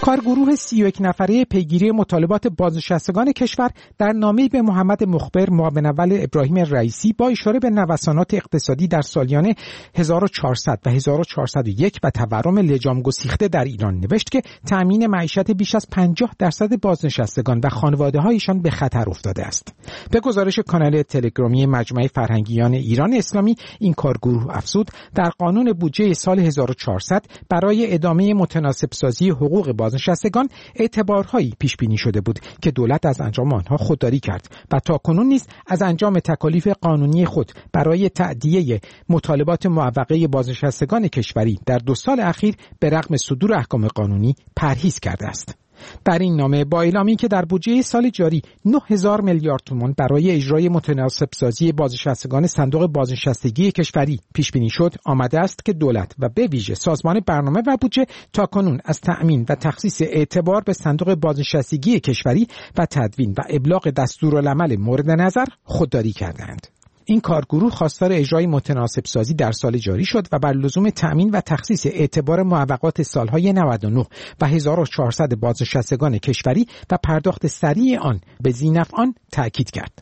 کارگروه 31 نفره پیگیری مطالبات بازنشستگان کشور در نامه‌ای به محمد مخبر معاون اول ابراهیم رئیسی با اشاره به نوسانات اقتصادی در سالیان 1400 و 1401 و تورم لجام گسیخته در ایران نوشت که تأمین معیشت بیش از 50% بازنشستگان و خانواده‌هایشان به خطر افتاده است. به گزارش کانال تلگرامی مجمع فرهنگیان ایران اسلامی، این کارگروه افزود در قانون بودجه سال 1400 برای ادامه متناسب سازی حقوق بازنشستگان اعتبارهایی پیش بینی شده بود که دولت از انجام آنها خودداری کرد و تاکنون نیز از انجام تکالیف قانونی خود برای تأدیه مطالبات معوقه بازنشستگان کشوری در 2 سال اخیر به رغم صدور احکام قانونی پرهیز کرده است. در این نامه با اعلامی که در بودجه سال جاری 9000 میلیارد تومان برای اجرای متناسب سازی بازنشستگان صندوق بازنشستگی کشوری پیش بینی شد، آمده است که دولت و به ویژه سازمان برنامه و بودجه تاکنون از تأمین و تخصیص اعتبار به صندوق بازنشستگی کشوری و تدوین و ابلاغ دستورالعمل مورد نظر خودداری کردند. این کارگروه خواستار اجرای متناسب سازی در سال جاری شد و بر لزوم تأمین و تخصیص اعتبار معوقات سالهای 99 و 1400 بازنشستگان کشوری و پرداخت سریع آن به ذینفعان تأکید کرد.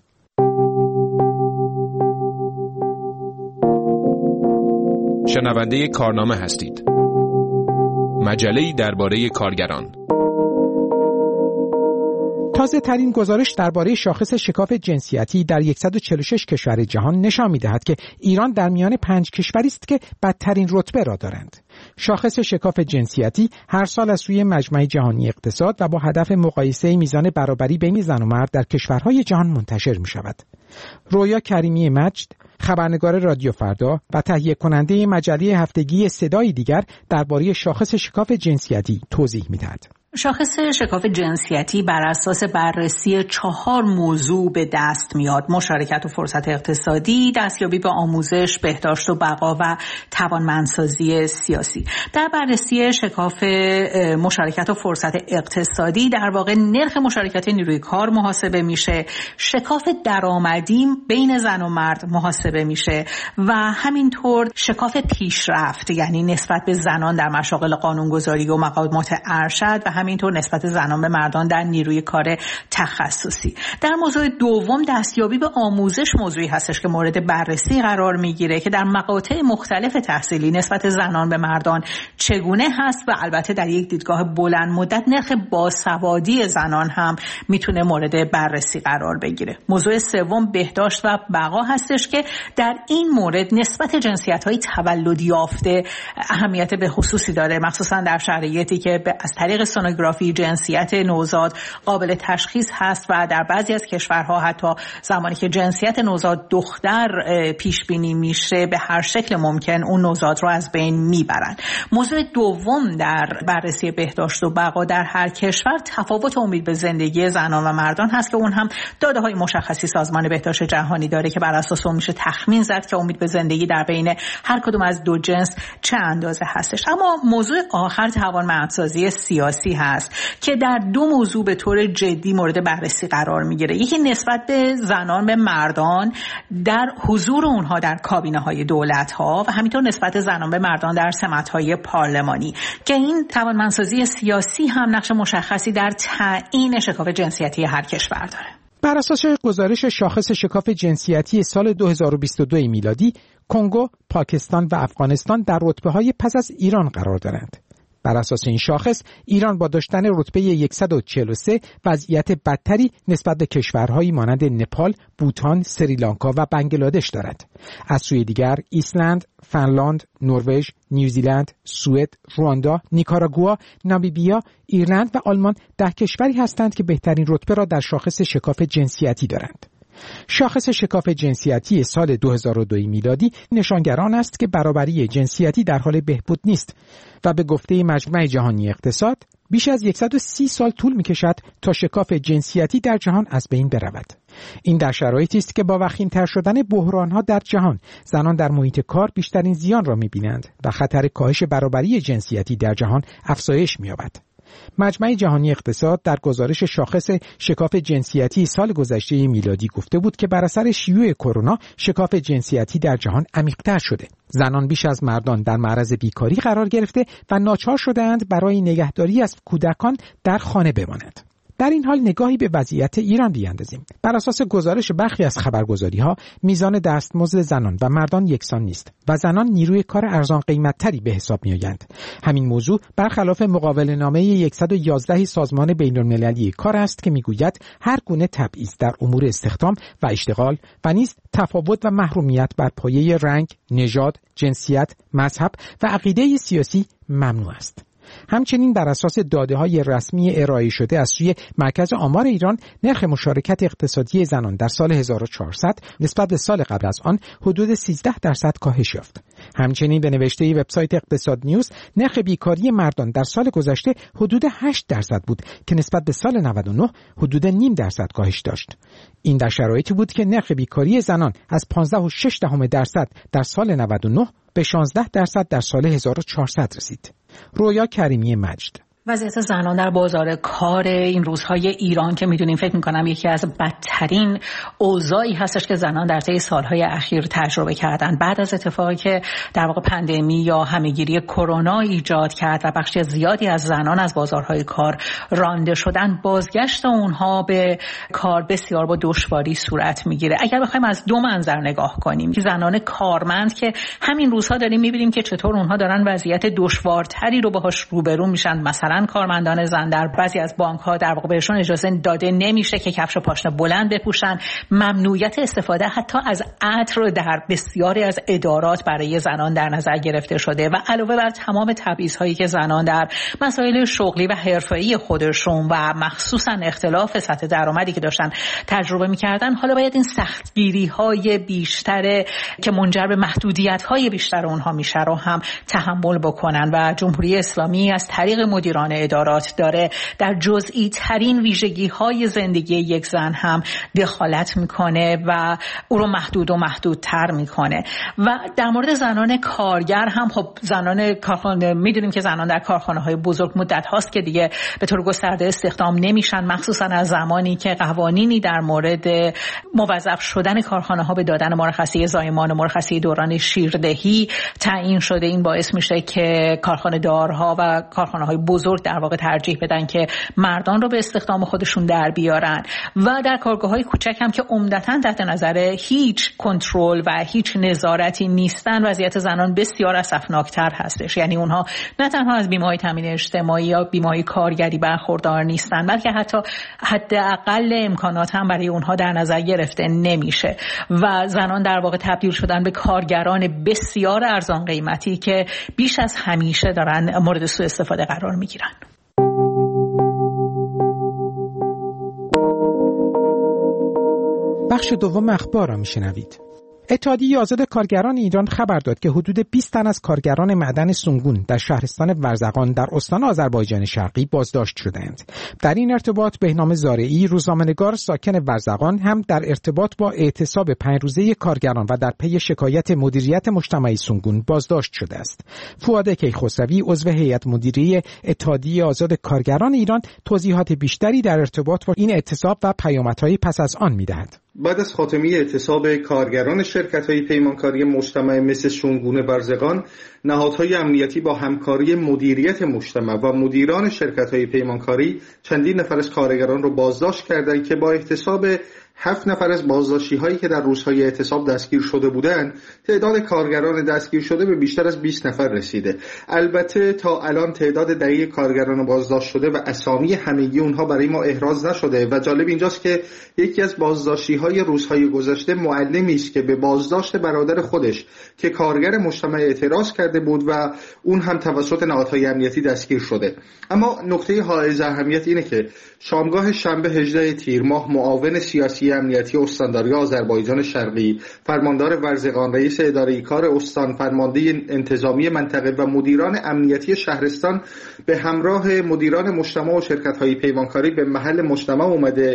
شنونده کارنامه هستید. مجله‌ای درباره کارگران. تازه ترین گزارش درباره شاخص شکاف جنسیتی در 146 کشور جهان نشان می‌دهد که ایران در میان 5 کشوری است که بدترین رتبه را دارند. شاخص شکاف جنسیتی هر سال از سوی مجمع جهانی اقتصاد و با هدف مقایسه میزان برابری بین زن و مرد در کشورهای جهان منتشر می‌شود. رویا کریمی مجد، خبرنگار رادیو فردا و تهیه کننده مجله هفتگی صدای دیگر درباره شاخص شکاف جنسیتی توضیح می‌دهد. شاخص شکاف جنسیتی بر اساس بررسی 4 موضوع به دست میاد: مشارکت و فرصت اقتصادی، دستیابی به آموزش، بهداشت و بقا و توانمندسازی سیاسی. در بررسی شکاف مشارکت و فرصت اقتصادی در واقع نرخ مشارکت نیروی کار محاسبه میشه، شکاف درآمدی بین زن و مرد محاسبه میشه و همینطور شکاف پیشرفت، یعنی نسبت به زنان در مشاغل قانونگذاری و مقامات ارشد و همینطور نسبت زنان به مردان در نیروی کار تخصصی. در موضوع دوم دستیابی به آموزش موضوعی هستش که مورد بررسی قرار میگیره که در مقاطع مختلف تحصیلی نسبت زنان به مردان چگونه هست و البته در یک دیدگاه بلند مدت نرخ باسوادی زنان هم میتونه مورد بررسی قرار بگیره. موضوع سوم بهداشت و بقا هستش که در این مورد نسبت جنسیت‌های تولد یافته اهمیت به خصوصی داره، مخصوصا در شرایطی که از طریق سونوگرافی جنسیت نوزاد قابل تشخیص هست و در بعضی از کشورها حتی زمانی که جنسیت نوزاد دختر پیش بینی میشه به هر شکل ممکن اون نوزاد رو از بین میبرن. موضوع دوم در بررسی بهداشت و بقا در هر کشور تفاوت امید به زندگی زنان و مردان هست که اون هم داده‌های مشخصی سازمان بهداشت جهانی داره که بر اساس اون میشه تخمین زد که امید به زندگی در بین هر کدوم از دو جنس چه اندازه هستش. اما موضوع آخر توانمندسازی سیاسی هست که در 2 موضوع به طور جدی مورد بررسی قرار میگیره. یکی نسبت به زنان به مردان در حضور اونها در کابینه‌های دولت‌ها و همینطور نسبت زنان به مردان در سمت‌های پارلمانی که این توانمندسازی سیاسی هم نقش مشخصی در تعیین شکاف جنسیتی هر کشور داره. بر اساس گزارش شاخص شکاف جنسیتی سال 2022 میلادی، کنگو، پاکستان و افغانستان در رتبه‌های پس از ایران قرار دارند. بر اساس این شاخص ایران با داشتن رتبه 143 وضعیت بدتری نسبت به کشورهایی مانند نپال، بوتان، سریلانکا و بنگلادش دارد. از سوی دیگر ایسلند، فنلاند، نروژ، نیوزیلند، سوئد، رواندا، نیکاراگوآ، نامیبیا، ایرلند و آلمان 10 کشوری هستند که بهترین رتبه را در شاخص شکاف جنسیتی دارند. شاخص شکاف جنسیتی سال 2002 میلادی نشانگران است که برابری جنسیتی در حال بهبود نیست و به گفته مجمع جهانی اقتصاد بیش از 130 سال طول می‌کشد تا شکاف جنسیتی در جهان از بین برود. این در شرایطی است که با وخیم‌تر شدن بحران‌ها در جهان، زنان در محیط کار بیشترین زیان را می‌بینند و خطر کاهش برابری جنسیتی در جهان افزایش می‌یابد. مجمع جهانی اقتصاد در گزارش شاخص شکاف جنسیتی سال گذشته میلادی گفته بود که بر اثر شیوع کرونا شکاف جنسیتی در جهان عمیق‌تر شده. زنان بیش از مردان در معرض بیکاری قرار گرفته و ناچار شده‌اند برای نگهداری از کودکان در خانه بمانند. در این حال نگاهی به وضعیت ایران بیاندازیم. بر اساس گزارش برخی از خبرگزاری‌ها میزان دستمزد زنان و مردان یکسان نیست و زنان نیروی کار ارزان قیمت‌تری به حساب می‌آیند. همین موضوع برخلاف مقابله‌نامه 111 سازمان بین‌المللی کار است که می‌گوید هر گونه تبعیض در امور استخدام و اشتغال و نیز تفاوت و محرومیت بر پایه رنگ، نژاد، جنسیت، مذهب و عقیده سیاسی ممنوع است. همچنین بر اساس داده‌های رسمی ارائه شده از سوی مرکز آمار ایران، نرخ مشارکت اقتصادی زنان در سال 1400 نسبت به سال قبل از آن حدود 13% کاهش یافت. همچنین به نوشته وبسایت اقتصاد نیوز، نرخ بیکاری مردان در سال گذشته حدود 8% بود که نسبت به سال 99 حدود 0.5% کاهش داشت. این در شرایطی بود که نرخ بیکاری زنان از 15.6% در سال 99 به 16% در سال 1400 رسید. رویا کریمی مجد. وضعیت زنان در بازار کار این روزهای ایران که میدونیم فکر میکنم یکی از بدترین اوضاعی هستش که زنان در طی سالهای اخیر تجربه کردن. بعد از اتفاقی که در واقع پاندمی یا همهگیری کرونا ایجاد کرد و بخش زیادی از زنان از بازارهای کار رانده شدن، بازگشت اونها به کار بسیار با دشواری صورت میگیره. اگر بخوایم از دو منظر نگاه کنیم، زنان کارمند که همین روزها داریم میبینیم که چطور اونها دارن وضعیت دشوارتری رو باهاش روبرو میشن. مثلا کارمندان زن در بعضی از بانک‌ها در واقع بهشون اجازه داده نمیشه که کفش پاشنه بلند بپوشن. ممنوعیت استفاده حتی از عطر در بسیاری از ادارات برای زنان در نظر گرفته شده و علاوه بر تمام تبعیض‌هایی که زنان در مسائل شغلی و حرفه‌ای خودشون و مخصوصا اختلاف سطح درآمدی که داشتن تجربه می‌کردن، حالا باید این سختگیری‌های بیشتر که منجر به محدودیت‌های بیشتر اونها میشه رو هم تحمل بکنن و جمهوری اسلامی از طریق مدیران ادارات داره در جزئی ترین ویژگی های زندگی یک زن هم دخالت میکنه و او رو محدود و محدودتر میکنه. و در مورد زنان کارگر هم خب زنان کارخانه میدونیم که زنان در کارخانه های بزرگ مدت هاست که دیگه به طور گسترده استخدام نمیشن، مخصوصا از زمانی که قوانینی در مورد موظف شدن کارخانه ها به دادن مرخصی زایمان و مرخصی دوران شیردهی تعیین شده. این باعث میشه که کارخانه دارها و کارخانه های بزرگ در واقع ترجیح بدن که مردان رو به استخدام خودشون در بیارن و در کارگاه‌های کوچک هم که عمدتاً تحت نظر هیچ کنترل و هیچ نظارتی نیستن، وضعیت زنان بسیار اسفناکتر هستش. یعنی اونها نه تنها از بیمه‌های تامین اجتماعی یا بیمه‌های کارگری برخوردار نیستن، بلکه حتی حداقل امکانات هم برای اونها در نظر گرفته نمیشه و زنان در واقع تبدیل شدن به کارگران بسیار ارزان قیمتی که بیش از همیشه دارن مورد سوء استفاده قرار میگیرن. بخش دوم اخبار را میشنوید. اتحادیه آزاد کارگران ایران خبر داد که حدود 20 تن از کارگران معدن سنگون در شهرستان ورزقان در استان آذربایجان شرقی بازداشت شدند. در این ارتباط بهنام زارعی، روزنامه‌نگار ساکن ورزقان، هم در ارتباط با اعتصاب 5 روزه کارگران و در پی شکایت مدیریت مجتمع سنگون بازداشت شده است. فؤاد کیخسروی، عضو هیئت مدیره اتحادیه آزاد کارگران ایران، توضیحات بیشتری در ارتباط با این اعتصاب و پیامدهای پس از آن می‌دهد. بعد از خاتمه اعتصاب کارگران شرکت‌های پیمانکاری مجتمع مثل سنگون ورزقان، نهادهای امنیتی با همکاری مدیریت مجتمع و مدیران شرکت‌های پیمانکاری چندین نفر از کارگران را بازداشت کردند که با احتساب 7 نفر از بازداشتی‌هایی که در روزهای اعتصاب دستگیر شده بودند، تعداد کارگران دستگیر شده به بیشتر از 20 نفر رسیده. البته تا الان تعداد دقیق کارگران بازداشت شده و اسامی همگی اونها برای ما احراز نشده و جالب اینجاست که یکی از بازداشتی‌های روزهای گذشته معلمی است که به بازداشت برادر خودش که کارگر مجتمع اعتراض کرده بود و اون هم توسط نهادهای امنیتی دستگیر شده. اما نکته حائز اهمیت اینه که شامگاه شنبه 18 تیر ماه معاون سیاسی امنیتی استانداری آذربایجان شرقی، فرماندار ورزقان، رئیس اداره کار استان، فرمانده انتظامی منطقه و مدیران امنیتی شهرستان به همراه مدیران مجتمع و شرکت‌های پیمانکاری به محل مجتمع اومده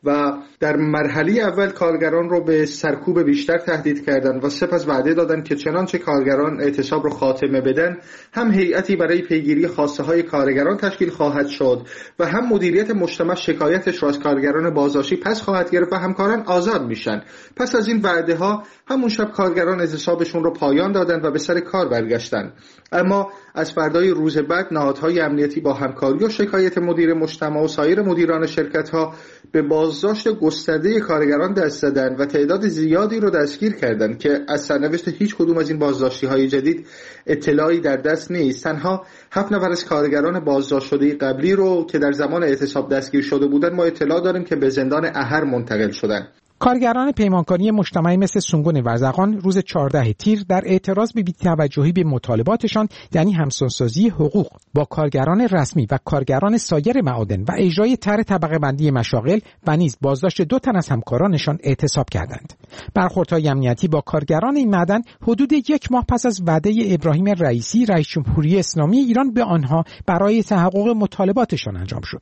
و در مرحله اول کارگران رو به سرکوب بیشتر تهدید کردند و سپس وعده دادند که چنانچه کارگران اعتصاب رو خاتمه بدن هم هیئتی برای پیگیری خواسته های کارگران تشکیل خواهد شد و هم مدیریت مجتمع شکایتش را از کارگران بازداشتی پس خواهد گرفت و همکاران آزاد میشن. پس از این وعده ها همون شب کارگران اعتصابشون رو پایان دادند و به سر کار برگشتند. اما از فردای روز بعد نهادهای امنیتی با همکاری و شکایت مدیر مجتمع و سایر مدیران شرکت‌ها به بازداشت گسترده کارگران دست زدند و تعداد زیادی رو دستگیر کردند که از سرنوشت هیچ کدوم از این بازداشتی‌های جدید اطلاعی در دست نیست. تنها 7 نفر از کارگران بازداشت شده قبلی رو که در زمان اعتصاب دستگیر شده بودند ما اطلاع داریم که به زندان احر منتقل شدند. کارگران پیمانکاری مجتمعی مثل سونگون ورزقان روز 14 تیر در اعتراض به بی‌توجهی به مطالباتشان یعنی همسانسازی حقوق با کارگران رسمی و کارگران سایر معادن و اجرای طرح طبقه بندی مشاغل و نیز بازداشت 2 تن از همکارانشان اعتصاب کردند. برخوردهای امنیتی با کارگران این معدن حدود 1 ماه پس از وعده ابراهیم رئیسی رئیس جمهوری اسلامی ایران به آنها برای تحقق مطالباتشان انجام شد.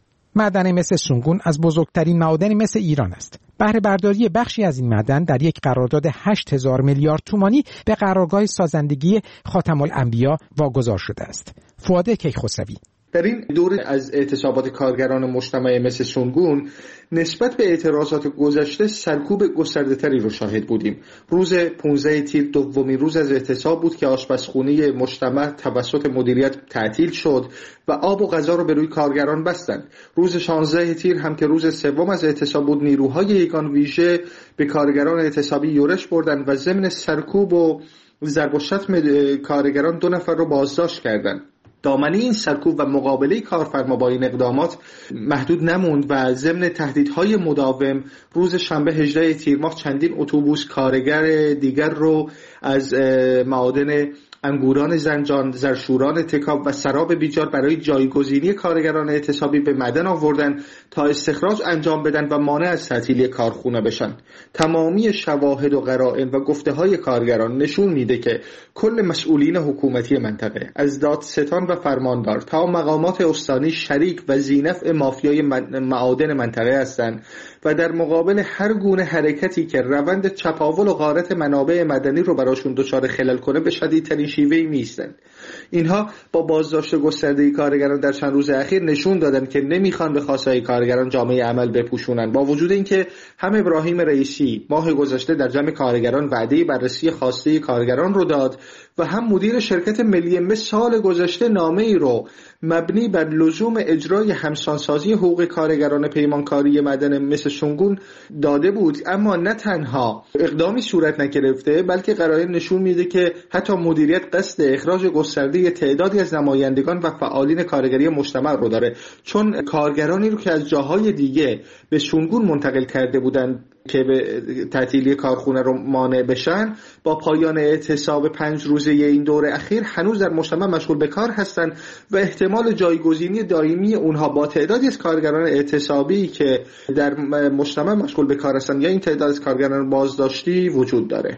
معدن مثل سونگون از بزرگترین معادن مثل ایران است. بهره برداری بخشی از این معدن در یک قرارداد 8000 میلیارد تومانی به قرارگاه سازندگی خاتم الانبیا واگذار شده است. فؤاد کیخسروی. در این دور از اعتصابات کارگران مجتمع مثل سونگون نسبت به اعتراضات گذشته سرکوب گسترده‌تری رو شاهد بودیم. روز 15 تیر دومین روز از اعتصاب بود که آشپزخونه مجتمع توسط مدیریت تعطیل شد و آب و غذا رو به روی کارگران بستند. روز 16 تیر هم که روز سوم از اعتصاب بود نیروهای یگان ویژه به کارگران اعتصابی یورش بردند و ضمن سرکوب و ضرب و شتم کارگران 2 نفر رو بازداشت کردند. دامنه این سرکوب و مقابله کارفرما با این اقدامات محدود نموند و ضمن تهدیدهای مداوم روز شنبه 18 تیر ماه چندین اتوبوس کارگر دیگر رو از معادن انگوران زنجان، زرشوران تکاب و سراب بیجار برای جایگزینی کارگران اعتصابی به معدن آوردن تا استخراج انجام بدن و مانع از تعطیلی کارخونه بشن. تمامی شواهد و قرائن و گفته های کارگران نشون میده که کل مسئولین حکومتی منطقه از دادستان و فرماندار تا مقامات استانی شریک و ذینفع مافیای معادن منطقه هستند و در مقابل هر گونه حرکتی که روند چپاول و غارت منابع مدنی رو براشون دچار خلل کنه به شدیدترین شیوهی میستند. اینها با بازداشت گسترده کارگران در چند روز اخیر نشون دادن که نمیخوان به خواستهای کارگران جامعه عمل بپوشونن، با وجود اینکه هم ابراهیم رئیسی ماه گذشته در جمع کارگران وعده بررسی خواسته کارگران رو داد و هم مدیر شرکت ملی مس سال گذشته نامه‌ای رو مبنی بر لزوم اجرای همسانسازی حقوق کارگران پیمانکاری معدن مثل سونگون داده بود. اما نه تنها اقدامی صورت نگرفته بلکه قرائن نشون میده که حتی مدیریت قصد اخراج گسترده تعدادی از نمایندگان و فعالین کارگری مجتمع رو داره، چون کارگرانی رو که از جاهای دیگه به سونگون منتقل کرده بودن که به تعطیلی کارخونه رو مانع بشن با پایان اعتصاب 5 روزه این دوره اخیر هنوز در مجتمع مشغول به کار هستند و احتمال جایگزینی دائمی اونها با تعدادی از کارگران اعتصابی که در مجتمع مشغول به کار هستند یا این تعداد از کارگران بازداشتی وجود داره.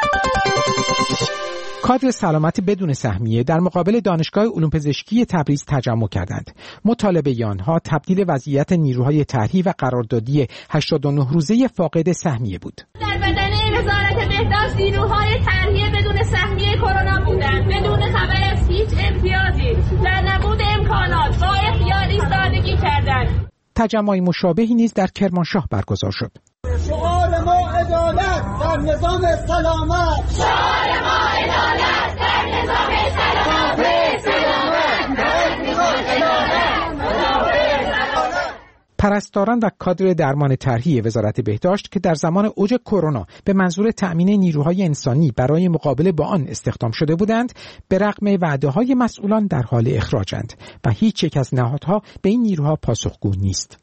کادر سلامت بدون سهمیه در مقابل دانشگاه علوم پزشکی تبریز تجمع کردند. مطالبه آنها تبدیل وضعیت نیروهای طرحی و قراردادی 89 روزه فاقد سهمیه بود. در بدنه وزارت بهداشت نیروهای طرحی بدون سهمیه کرونا بودند، بدون خبر از هیچ امتیازی، در نبود امکانات با اختیار ایستادگی کردند. تجمعی مشابهی نیز در کرمانشاه برگزار شد. شعار ما عدالت در نظام سلامت، شعار ما عدالت در نظام پرستاران و کادر درمان طرحی وزارت بهداشت که در زمان اوج کرونا به منظور تأمین نیروهای انسانی برای مقابله با آن استخدام شده بودند، به رغم وعده‌های مسئولان در حال اخراجند و هیچ یک از نهادها به این نیروها پاسخگو نیست.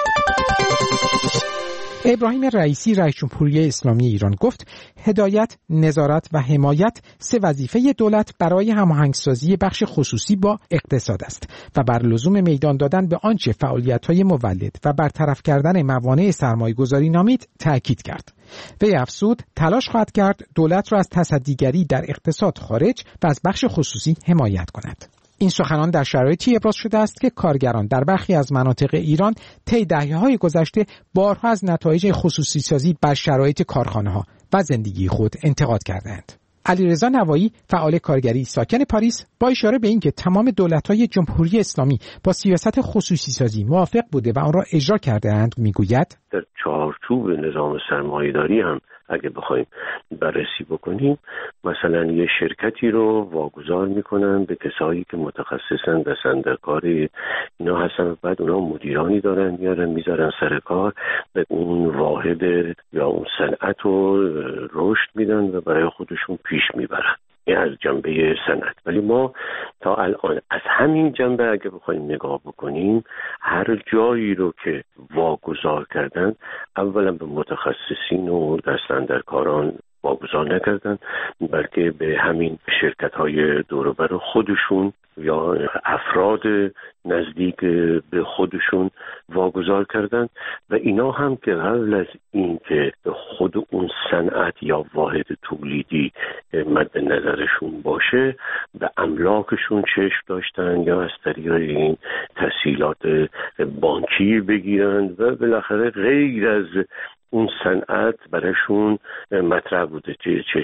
ابراهیم رئیسی رئیس جمهوری اسلامی ایران گفت هدایت، نظارت و حمایت 3 وظیفه دولت برای هماهنگسازی بخش خصوصی با اقتصاد است و بر لزوم میدان دادن به آنچه فعالیت‌های مولد و برطرف کردن موانع سرمایه‌گذاری نامید تأکید کرد. وی افزود تلاش خواهد کرد دولت را از تصدیگری در اقتصاد خارج و از بخش خصوصی حمایت کند. این سخنان در شرایطی ابراز شده است که کارگران در برخی از مناطق ایران طی دهه‌های گذشته بارها از نتایج خصوصی سازی بر شرایط کارخانه‌ها و زندگی خود انتقاد کردند. علیرضا نوایی، فعال کارگری ساکن پاریس، با اشاره به اینکه تمام دولت‌های جمهوری اسلامی با سیاست خصوصی سازی موافق بوده و آن را اجرا کرده‌اند، میگوید در چارچوب نظام سرمایه‌داری هم اگه بخوایم بررسی بکنیم، مثلا یه شرکتی رو واگذار میکنن به کسایی که متخصصن دستن در کار اینا هستن، بعد اونا مدیرانی دارن میذارن سر کار، به اون واحد یا اون صنعت رو رشد میدن و برای خودشون پیش میبرن. این از جنبه صنعت. ولی ما تا الان از همین جنبه اگه بخوایم نگاه بکنیم، هر جایی رو که واگذار کردن اولا به متخصصین و دستاندرکاران واگذار نکردن، بلکه به همین شرکت‌های دور و بر خودشون یا افراد نزدیک به خودشون واگذار کردن و اینا هم که قبل از این که خود اون صنعت یا واحد تولیدی مد نظرشون باشه به املاکشون چشم داشتن یا از طریق این تسهیلات بانکی بگیرن و بالاخره غیر از اون صنعت برایشون مطرح بوده،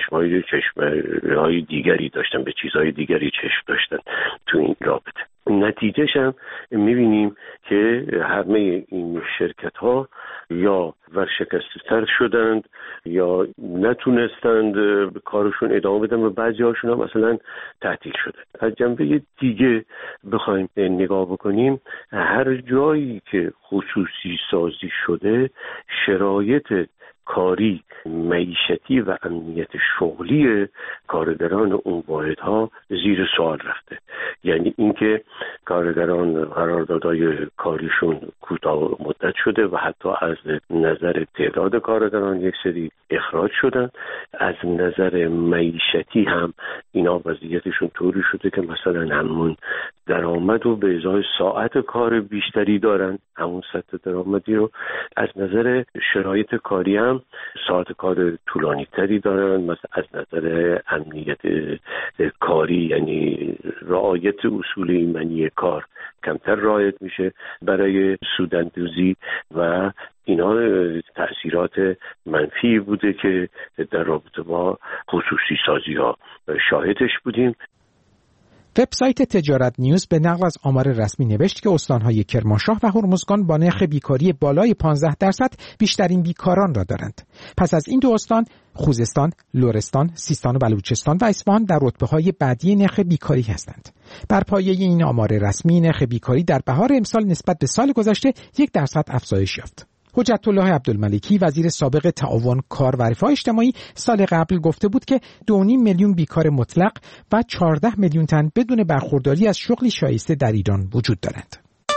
چشمهای دیگری داشتن، به چیزهای دیگری چشم داشتن تو این رابطه. نتیجهش هم میبینیم که همه این شرکت ها یا ورشکسته تر شدند یا نتونستند به کارشون ادامه بدن و بعضی هاشون هم مثلا تعطیل شده. از جنبه دیگه بخوایم نگاه بکنیم، هر جایی که خصوصی سازی شده شرایط کاری، معیشتی و امنیت شغلی کارگران اون واحدها زیر سوال رفته. یعنی اینکه کارگران قراردادهای کاریشون کوتاه مدت شده و حتی از نظر تعداد کارگران یک سری اخراج شدن. از نظر معیشتی هم اینا وضعیتشون طوری شده که مثلا همون درآمد رو به ازای ساعت کار بیشتری دارن، همون سطح درآمدی رو. از نظر شرایط کاری هم ساعت کار طولانی تری دارن، مثلا از نظر امنیت کاری، یعنی رعایت اصول ایمنی کار کمتر رعایت میشه برای سوداندوزی و اینا تأثیرات منفی بوده که در رابطه با خصوصی سازی ها شاهدش بودیم. وبسایت تجارت نیوز به نقل از آمار رسمی نوشت که استان‌های کرمانشاه و هرمزگان با نرخ بیکاری بالای 15% بیشترین بیکاران را دارند. پس از این دو استان، خوزستان، لرستان، سیستان و بلوچستان و اصفهان در رتبه‌های بعدی نرخ بیکاری هستند. بر پایه این آمار رسمی، نرخ بیکاری در بهار امسال نسبت به سال گذشته 1% افزایش یافت. حجت الله عبدالملکی، وزیر سابق تعاون، کار و رفاه اجتماعی، سال قبل گفته بود که 2.5 میلیون بیکار مطلق و 14 میلیون تن بدون برخورداری از شغلی شایسته در ایران وجود دارند.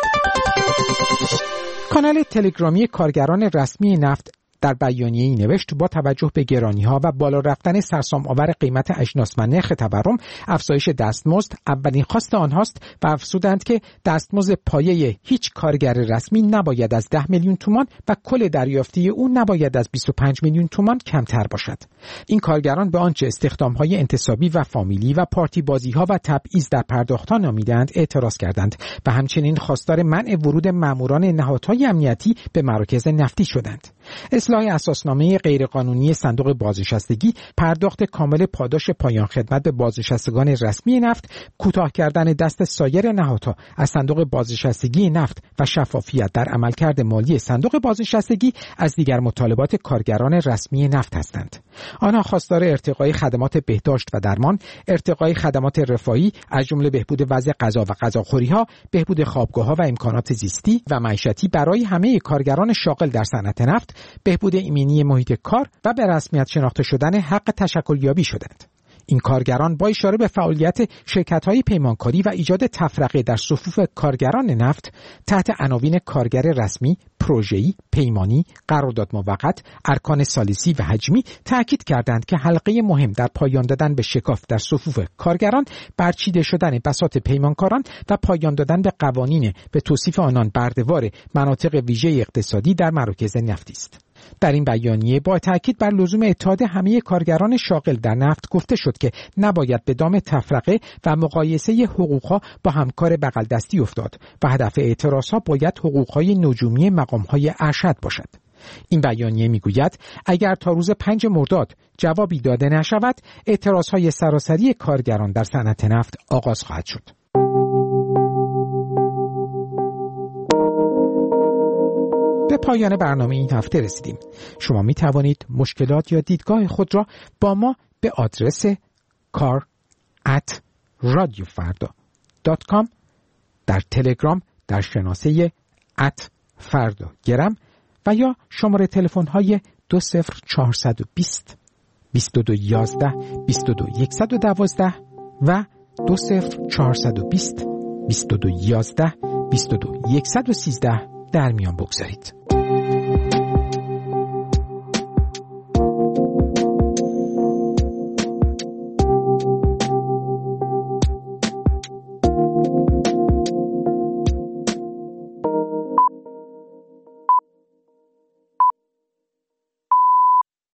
کانال تلگرامی کارگران رسمی نفت در بیانیه‌ای نوشت با توجه به گرانی‌ها و بالا رفتن سرسام آور قیمت اجناس و نرخ تورم، افزایش دستمزد اولین خواست آنهاست و افزودند که دستمزد پایه هیچ کارگر رسمی نباید از 10 میلیون تومان و کل دریافتی او نباید از 25 میلیون تومان کمتر باشد. این کارگران به آنچه استخدام‌های انتصابی و فامیلی و پارتی بازی‌ها و تبعیض در پرداخت‌ها نامیدند اعتراض کردند و همچنین خواستار منع ورود ماموران نهادهای امنیتی به مراکز نفتی شدند. اصلاح اساسنامه غیرقانونی صندوق بازنشستگی، پرداخت کامل پاداش پایان خدمت به بازنشستگان رسمی نفت، کوتاه کردن دست سایر نهادها از صندوق بازنشستگی نفت و شفافیت در عملکرد مالی صندوق بازنشستگی از دیگر مطالبات کارگران رسمی نفت هستند. آنها خواستار ارتقای خدمات بهداشت و درمان، ارتقای خدمات رفاهی از جمله بهبود وضع غذا و غذاخوری‌ها، بهبود خوابگاه‌ها و امکانات زیستی و معیشتی برای همه کارگران شاغل در صنعت نفت، بهبود ایمنی محیط کار و به رسمیت شناخته شدن حق تشکلیابی شدند. این کارگران با اشاره به فعالیت شرکت‌های پیمانکاری و ایجاد تفرقه در صفوف کارگران نفت تحت عناوین کارگر رسمی، پروژه‌ای، پیمانی، قرارداد موقت، ارکان ثالثی و حجمی تأکید کردند که حلقه مهم در پایان دادن به شکاف در صفوف کارگران برچیده شدن بساط پیمانکاران و پایان دادن به قوانین به توصیف آنان برده‌وار مناطق ویژه اقتصادی در مراکز نفتی است. در این بیانیه با تاکید بر لزوم اتحاد همه کارگران شاغل در نفت گفته شد که نباید به دام تفرقه و مقایسه حقوقها با همکار بغل دستی افتاد و هدف اعتراضها باید حقوقهای نجومی مقامهای ارشد باشد. این بیانیه میگوید اگر تا روز 5 مرداد جوابی داده نشود، اعتراضهای سراسری کارگران در صنعت نفت آغاز خواهد شد. به پایان برنامه این هفته رسیدیم. شما می توانید مشکلات یا دیدگاه خود را با ما به آدرس kar@radiofarda.com، در تلگرام در شناسه @fardagram و یا شماره تلفن های 20420 2211 22112 و 20420 2211 22113 در میان بگذارید.